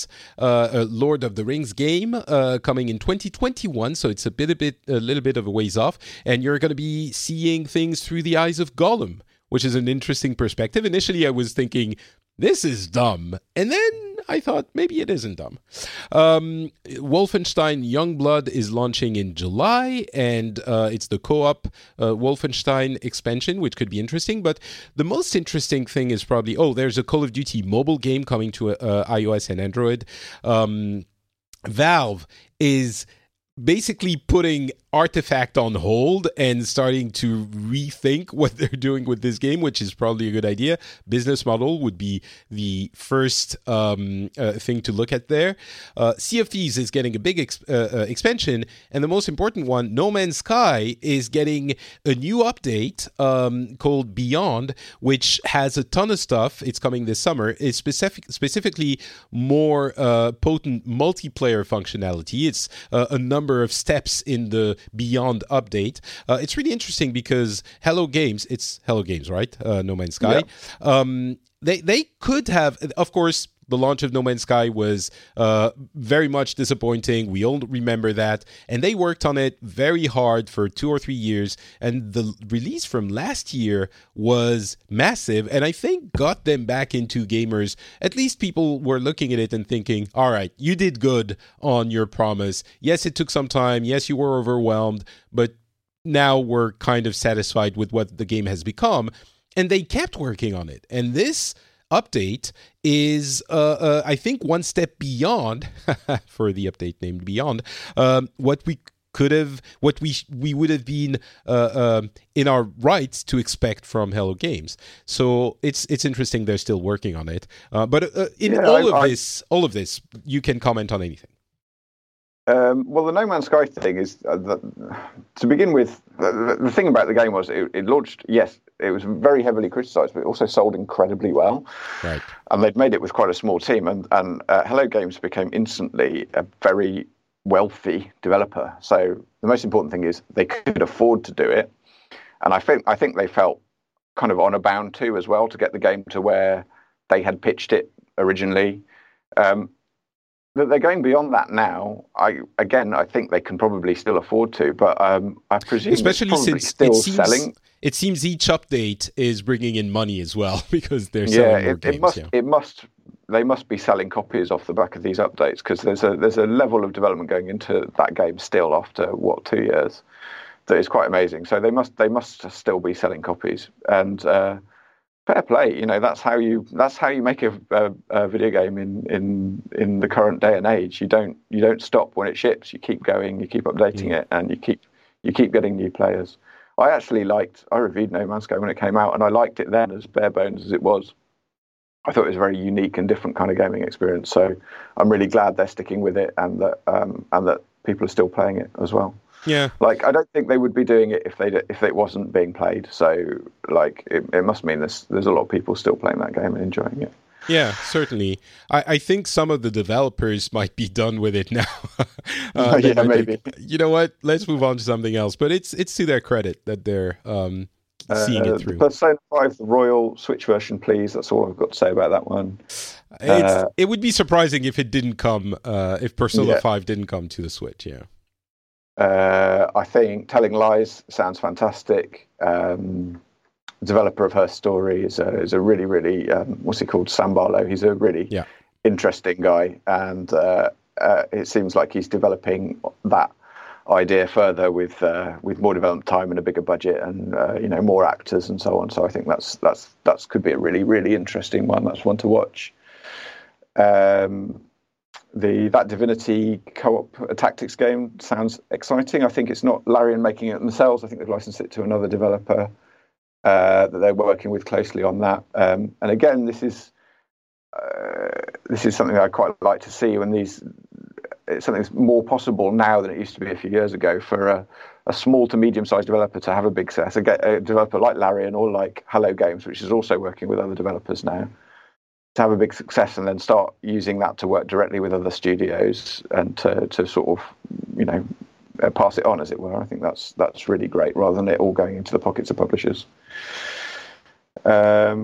game coming in 2021, so it's a little bit of a ways off, and you're going to be seeing things through the eyes of Gollum, which is an interesting perspective. Initially, I was thinking, this is dumb, and then I thought maybe it isn't dumb. Wolfenstein Youngblood is launching in July, and it's the co-op Wolfenstein expansion, which could be interesting. But the most interesting thing is probably, there's a Call of Duty mobile game coming to iOS and Android. Valve is basically putting Artifact on hold and starting to rethink what they're doing with this game, which is probably a good idea. Business model would be the first thing to look at there. Sea of Thieves is getting a big expansion, and the most important one, No Man's Sky, is getting a new update called Beyond, which has a ton of stuff. It's coming this summer. It's specifically more potent multiplayer functionality. It's a number of steps in the Beyond update. It's really interesting because Hello Games, it's Hello Games, right? No Man's Sky. Yeah. They could have, of course, the launch of No Man's Sky was very much disappointing. We all remember that. And they worked on it very hard for 2 or 3 years. And the release from last year was massive. And I think got them back into gamers. At least people were looking at it and thinking, all right, you did good on your promise. Yes, it took some time. Yes, you were overwhelmed. But now we're kind of satisfied with what the game has become. And they kept working on it. And this update is, I think, one step beyond, for the update named Beyond, what we could have, what we would have been in our rights to expect from Hello Games. So it's interesting they're still working on it. But all of this, you can comment on anything. Well, the No Man's Sky thing is, to begin with, the thing about the game was it launched, yes, it was very heavily criticised, but it also sold incredibly well. Right. And they'd made it with quite a small team, and Hello Games became instantly a very wealthy developer. So the most important thing is they could afford to do it. And I think they felt kind of honor bound too as well to get the game to where they had pitched it originally. That they're going beyond that now. I think they can probably still afford to, but I presume especially since still selling. It seems each update is bringing in money as well because they're selling more games. They must be selling copies off the back of these updates because there's a level of development going into that game still after 2 years that is quite amazing. So they must still be selling copies and. Fair play, that's how you make a video game in the current day and age. You don't stop when it ships. You keep going, you keep updating it, and you keep getting new players. I reviewed No Man's Sky when it came out, and I liked it then as bare bones as it was. I thought it was a very unique and different kind of gaming experience. So I'm really glad they're sticking with it, and that people are still playing it as well. Yeah, I don't think they would be doing it if it wasn't being played. So it must mean there's a lot of people still playing that game and enjoying it. Yeah, certainly. I think some of the developers might be done with it now. Maybe. You know what? Let's move on to something else. But it's to their credit that they're seeing it through. Persona 5, the Royal Switch version, please. That's all I've got to say about that one. It would be surprising if it didn't come. If Persona 5 didn't come to the Switch. Yeah. I think Telling Lies sounds fantastic. Developer of Her Story is a really, really what's he called? Sam Barlow. He's a really interesting guy, and it seems like he's developing that idea further with more development time and a bigger budget, and more actors and so on. So I think that's could be a really, really interesting one. That's one to watch. That Divinity co-op tactics game sounds exciting. I think it's not Larian making it themselves. I think they've licensed it to another developer that they're working with closely on that. And again, this is something that I quite like to see when it's something that's more possible now than it used to be a few years ago for a small to medium-sized developer to have a big success. A developer like Larian or like Hello Games, which is also working with other developers now, to have a big success and then start using that to work directly with other studios and to sort of, pass it on, as it were. I think that's really great, rather than it all going into the pockets of publishers. I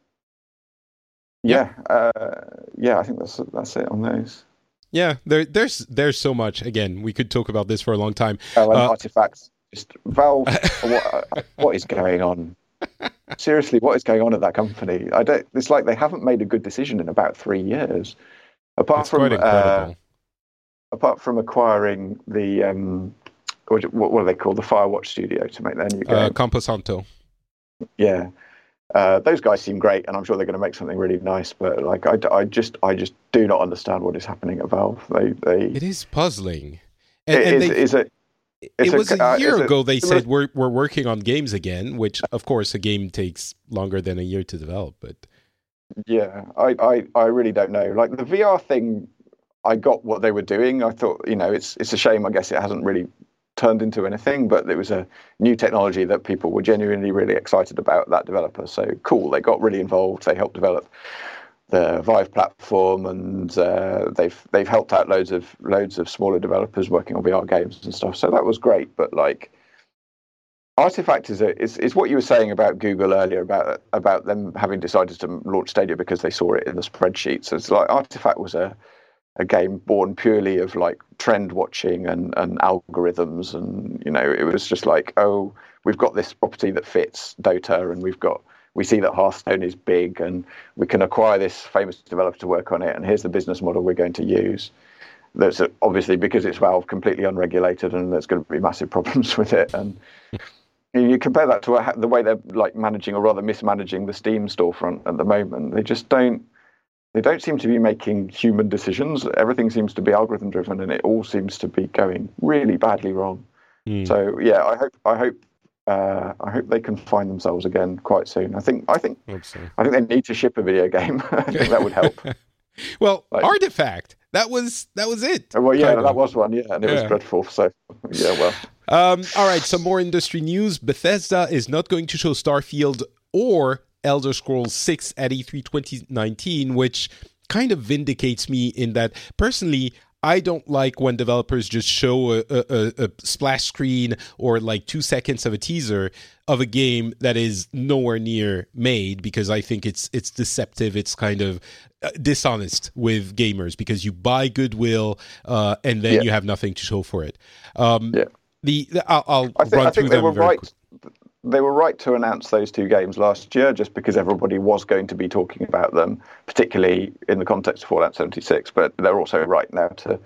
think that's it on those. Yeah, there's so much. Again, we could talk about this for a long time. And Artifacts. Just Valve, what is going on? Seriously, what is going on at that company? It's like they haven't made a good decision in about 3 years. Apart from acquiring the what do they call the Firewatch studio to make their new game? Camposanto. Yeah. Those guys seem great, and I'm sure they're going to make something really nice. But like, I just do not understand what is happening at Valve. It is puzzling. It was a year ago they said we're working on games again, which of course a game takes longer than a year to develop. But yeah, I really don't know. Like the VR thing, I got what they were doing. I thought, it's a shame. I guess it hasn't really turned into anything, but it was a new technology that people were genuinely really excited about, that developer. So cool, they got really involved. They helped develop the Vive platform, and they've helped out loads of smaller developers working on VR games and stuff. So that was great. But like, Artifact is what you were saying about Google earlier about them having decided to launch Stadia because they saw it in the spreadsheets. So it's like Artifact was a game born purely of like trend watching and algorithms, and it was just like, oh, we've got this property that fits Dota, and we see that Hearthstone is big, and we can acquire this famous developer to work on it, and here's the business model we're going to use. That's obviously, because it's Valve, completely unregulated, and there's going to be massive problems with it. And you compare that to the way they're like managing, or rather mismanaging, the Steam storefront at the moment. They just don't seem to be making human decisions. Everything seems to be algorithm driven, and it all seems to be going really badly wrong. So yeah, I hope they can find themselves again quite soon. I think they need to ship a video game. I think that would help. Well, Artifact, that was it. Well, yeah, that was one. Yeah, and it was dreadful. So yeah, well. All right, some more industry news. Bethesda is not going to show Starfield or Elder Scrolls 6 at E3 2019, which kind of vindicates me in that, personally, I don't like when developers just show a splash screen or like 2 seconds of a teaser of a game that is nowhere near made, because I think it's deceptive. It's kind of dishonest with gamers, because you buy goodwill and then you have nothing to show for it. I'll run through them very quickly. They were right to announce those two games last year, just because everybody was going to be talking about them, particularly in the context of Fallout 76. But they're also right now to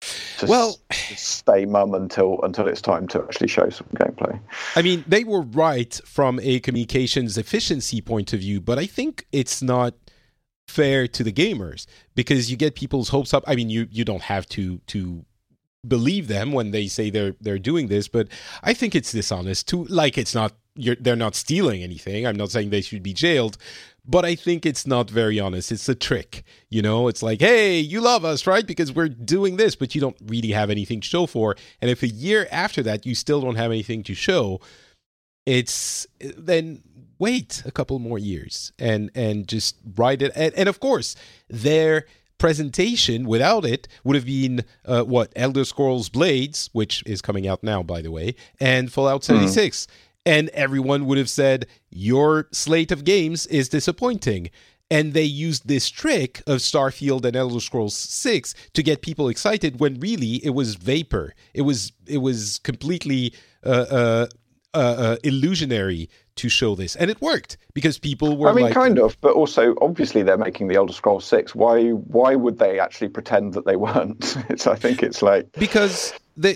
stay mum until it's time to actually show some gameplay. I mean, they were right from a communications efficiency point of view, but I think it's not fair to the gamers, because you get people's hopes up. I mean, you don't have to believe them when they say they're doing this, but I think it's dishonest they're not stealing anything. I'm not saying they should be jailed, but I think it's not very honest. It's a trick, it's like, hey, you love us, right? Because we're doing this, but you don't really have anything to show for. And if a year after that you still don't have anything to show, then wait a couple more years and just write it. And of course, their presentation without it would have been Elder Scrolls Blades, which is coming out now, by the way, and Fallout 76. And everyone would have said, your slate of games is disappointing. And they used this trick of Starfield and Elder Scrolls 6 to get people excited, when really it was vapor. It was completely illusionary to show this, and it worked because people were. I mean, kind of, but also obviously they're making the Elder Scrolls 6. Why would they actually pretend that they weren't? I think it's like because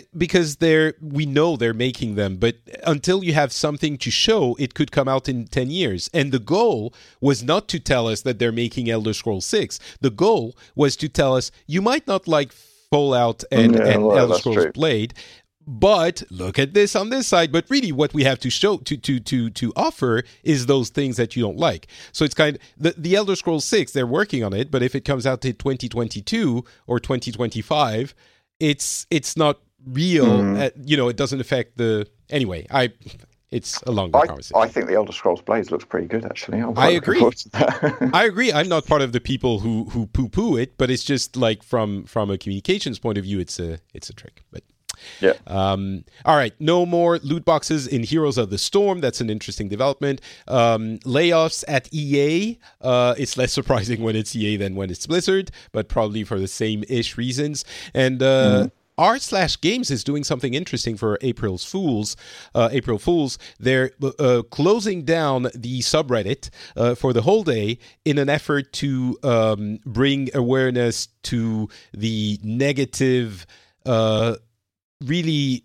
we know they're making them, but until you have something to show, it could come out in 10 years. And the goal was not to tell us that they're making Elder Scrolls 6. The goal was to tell us you might not like Fallout and Elder Scrolls Blade, but look at this on this side. But really, what we have to show to offer is those things that you don't like. So it's kind of the Elder Scrolls 6. They're working on it, but if it comes out in 2022 or 2025, it's not real. It doesn't affect the anyway. It's a longer conversation. I think the Elder Scrolls Blades looks pretty good, actually. I agree. I agree. I'm not part of the people who poo-poo it, but it's just like from a communications point of view, it's a trick. But yeah. All right. No more loot boxes in Heroes of the Storm. That's an interesting development. Layoffs at EA. It's less surprising when it's EA than when it's Blizzard, but probably for the same-ish reasons. And r/games is doing something interesting for April Fools. They're closing down the subreddit for the whole day in an effort to bring awareness to the negative really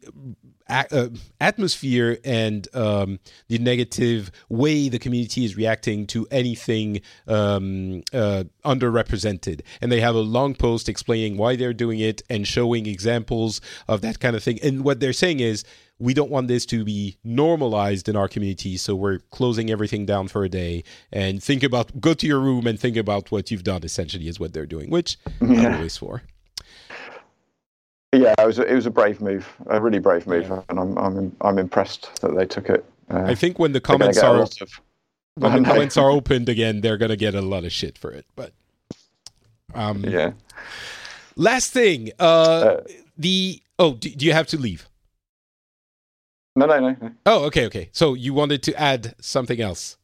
atmosphere and the negative way the community is reacting to anything underrepresented. And they have a long post explaining why they're doing it and showing examples of that kind of thing. And what they're saying is, we don't want this to be normalized in our community, so we're closing everything down for a day and go to your room and think about what you've done, essentially, is what they're doing, which I'm always for. Yeah, it was a brave move, a really brave move, and I'm impressed that they took it. I think when the comments are opened again, they're going to get a lot of shit for it. But yeah. Last thing, do you have to leave? No. Oh, okay. So you wanted to add something else?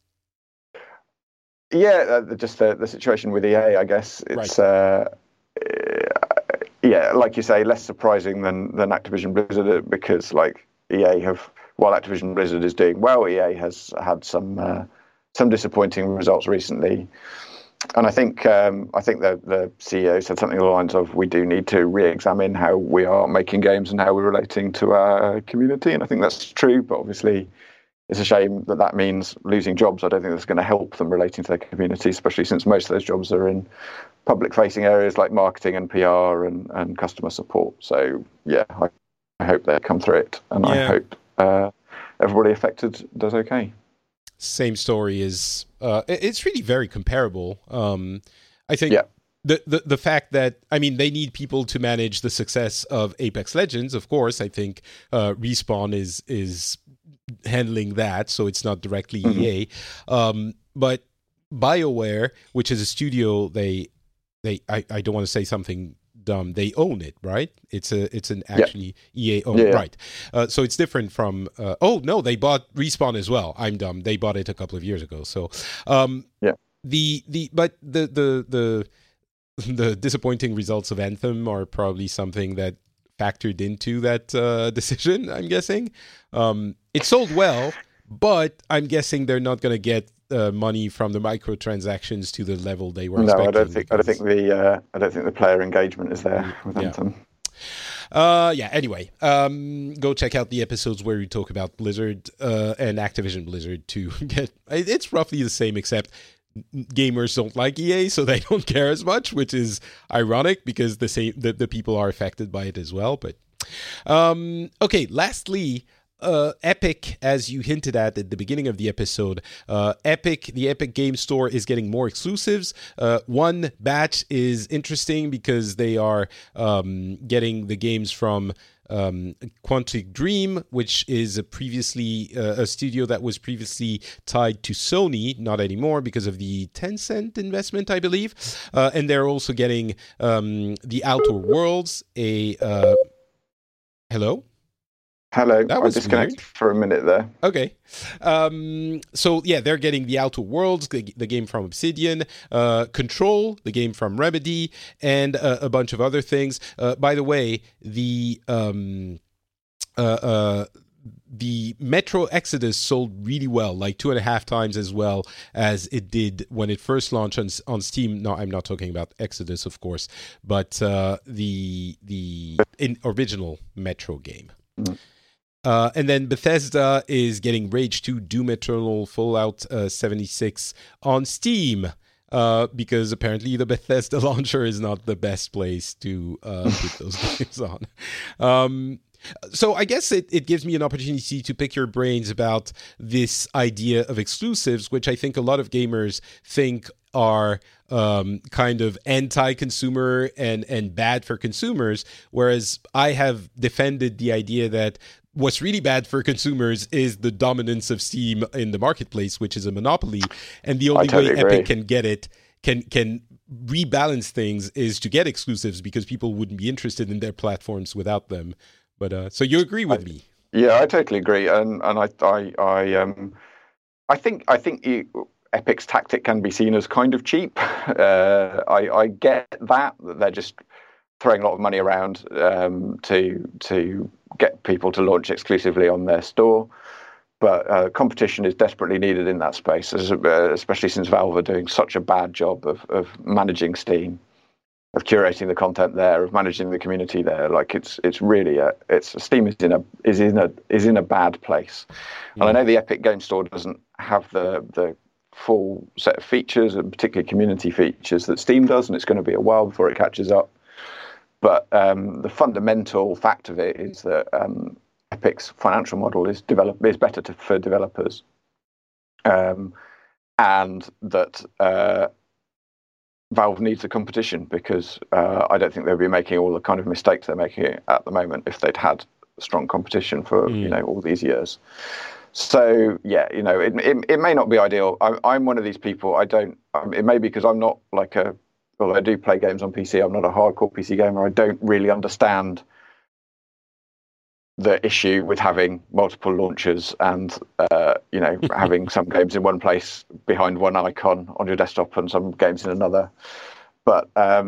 Yeah, just the situation with EA, I guess. It's right. Yeah, like you say, less surprising than Activision Blizzard, because like while Activision Blizzard is doing well, EA has had some disappointing results recently. And I think the CEO said something along the lines of, we do need to re-examine how we are making games and how we're relating to our community. And I think that's true, but obviously it's a shame that means losing jobs. I don't think that's going to help them relating to their community, especially since most of those jobs are in public-facing areas like marketing and PR and customer support. So, yeah, I hope they come through it, and I hope everybody affected does okay. Same story is it's really very comparable. I think the fact that, I mean, they need people to manage the success of Apex Legends, of course. I think Respawn is handling that, so it's not directly EA. But BioWare, which is a studio, I don't want to say something dumb. They own it, right? It's an actually EA owned, right? So it's different from. They bought Respawn as well. I'm dumb. They bought it a couple of years ago. So the disappointing results of Anthem are probably something that factored into that decision, I'm guessing. It sold well, but I'm guessing they're not going to get money from the microtransactions to the level they were expecting. I don't think the player engagement is there with Anthem. Anyway, go check out the episodes where we talk about Blizzard and Activision Blizzard to get. It's roughly the same, except gamers don't like EA, so they don't care as much, which is ironic because the people are affected by it as well. But okay, lastly, Epic, as you hinted at the beginning of the episode, the Epic Game Store is getting more exclusives. One batch is interesting because they are getting the games from Quantic Dream, which is a studio that was previously tied to Sony, not anymore because of the Tencent investment, I believe. And they're also getting The Outer Worlds, Hello? Hello, I disconnected for a minute there. Okay. They're getting The Outer Worlds, the game from Obsidian, Control, the game from Remedy, and a bunch of other things. By the way, the the Metro Exodus sold really well, like 2.5 times as well as it did when it first launched on Steam. No, I'm not talking about Exodus, of course, but the original Metro game. Mm. And then Bethesda is getting Rage 2, Doom Eternal, Fallout 76 on Steam. Because apparently the Bethesda launcher is not the best place to put those games on. So I guess it gives me an opportunity to pick your brains about this idea of exclusives, which I think a lot of gamers think are kind of anti-consumer and bad for consumers, whereas I have defended the idea that what's really bad for consumers is the dominance of Steam in the marketplace, which is a monopoly, and the only way Epic can get it, can rebalance things, is to get exclusives, because people wouldn't be interested in their platforms without them. But so you agree with me? Yeah, I totally agree, and I think Epic's tactic can be seen as kind of cheap. I get that they're just throwing a lot of money around to get people to launch exclusively on their store. But competition is desperately needed in that space, especially since Valve are doing such a bad job of managing Steam, of curating the content there, of managing the community there. Like it's really Steam is in a bad place. Mm. And I know the Epic Game Store doesn't have the full set of features, and particularly community features, that Steam does, and it's going to be a while before it catches up. But the fundamental fact of it is that Epic's financial model is better for developers, and that Valve needs a competition, because I don't think they'd be making all the kind of mistakes they're making at the moment if they'd had strong competition for all these years. So yeah, it may not be ideal. I'm one of these people. It may be because I'm not like although I do play games on PC, I'm not a hardcore PC gamer. I don't really understand the issue with having multiple launchers and having some games in one place behind one icon on your desktop and some games in another. But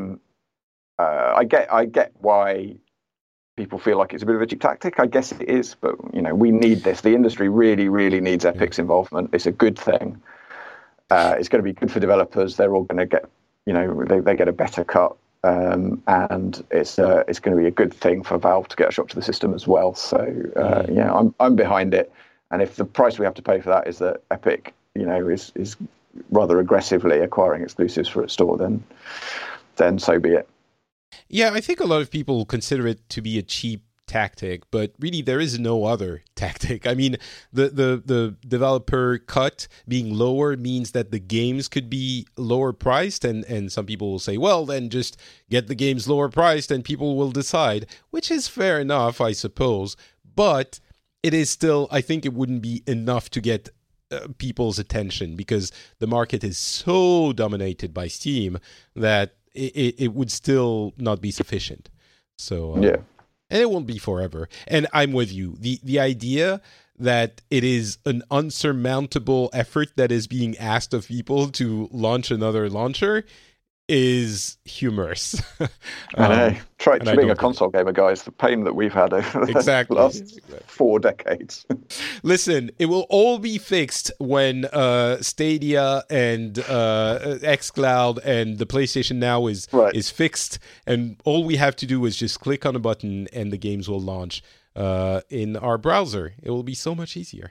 I get why people feel like it's a bit of a cheap tactic. I guess it is, but we need this. The industry really, really needs Epic's involvement. It's a good thing. It's going to be good for developers. They're all going to get, they get a better cut. And it's going to be a good thing for Valve to get a shot to the system as well. So I'm behind it. And if the price we have to pay for that is that Epic, is rather aggressively acquiring exclusives for its store, then so be it. Yeah, I think a lot of people consider it to be a cheap tactic, but really there is no other tactic. I mean, the developer cut being lower means that the games could be lower priced, and some people will say, well, then just get the games lower priced and people will decide, which is fair enough, I suppose. But it is still, I think it wouldn't be enough to get people's attention, because the market is so dominated by Steam that it would still not be sufficient. So yeah. And it won't be forever. And I'm with you. The idea that it is an unsurmountable effort that is being asked of people to launch another launcher is humorous. I know. Try being a console gamer, guys. The pain that we've had over the last 4 decades. Listen, it will all be fixed when Stadia and xCloud and the PlayStation Now is fixed, and all we have to do is just click on a button and the games will launch in our browser. It will be so much easier.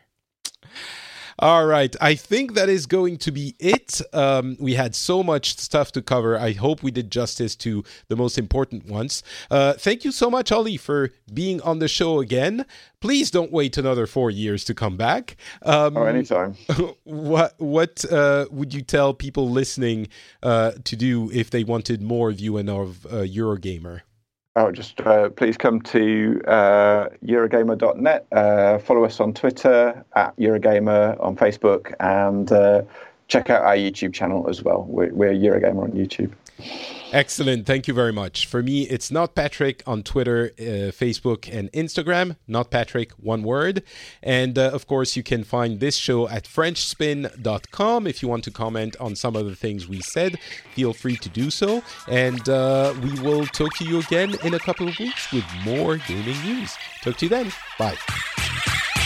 All right. I think that is going to be it. We had so much stuff to cover. I hope we did justice to the most important ones. Thank you so much, Ollie, for being on the show again. Please don't wait another 4 years to come back. Anytime. What would you tell people listening to do if they wanted more viewing of Eurogamer? Just please come to Eurogamer.net. Follow us on Twitter at Eurogamer, on Facebook, and check out our YouTube channel as well. We're Eurogamer on YouTube. Excellent. Thank you very much. For me, it's Not Patrick on Twitter, Facebook, and Instagram. Not Patrick, one word. And of course, you can find this show at FrenchSpin.com. If you want to comment on some of the things we said, feel free to do so. And we will talk to you again in a couple of weeks with more gaming news. Talk to you then. Bye.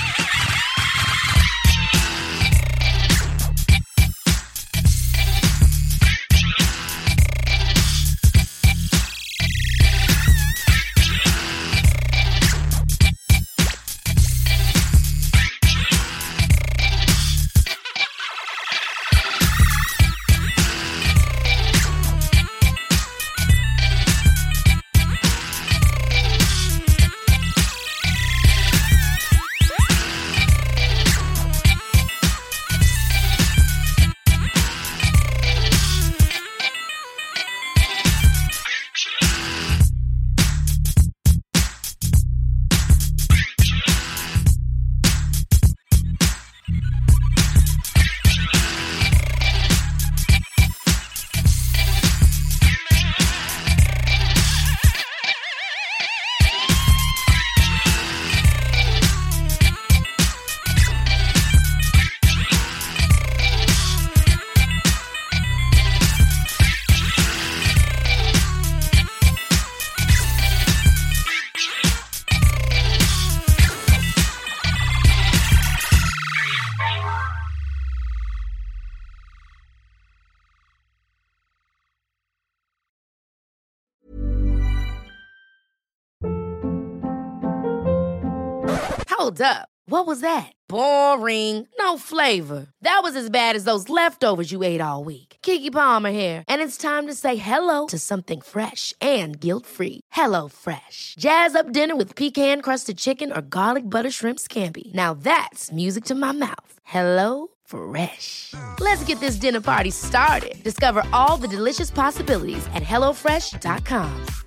Hold up. What was that? Boring. No flavor. That was as bad as those leftovers you ate all week. Keke Palmer here, and it's time to say hello to something fresh and guilt-free. Hello Fresh. Jazz up dinner with pecan-crusted chicken or garlic butter shrimp scampi. Now that's music to my mouth. Hello Fresh. Let's get this dinner party started. Discover all the delicious possibilities at HelloFresh.com.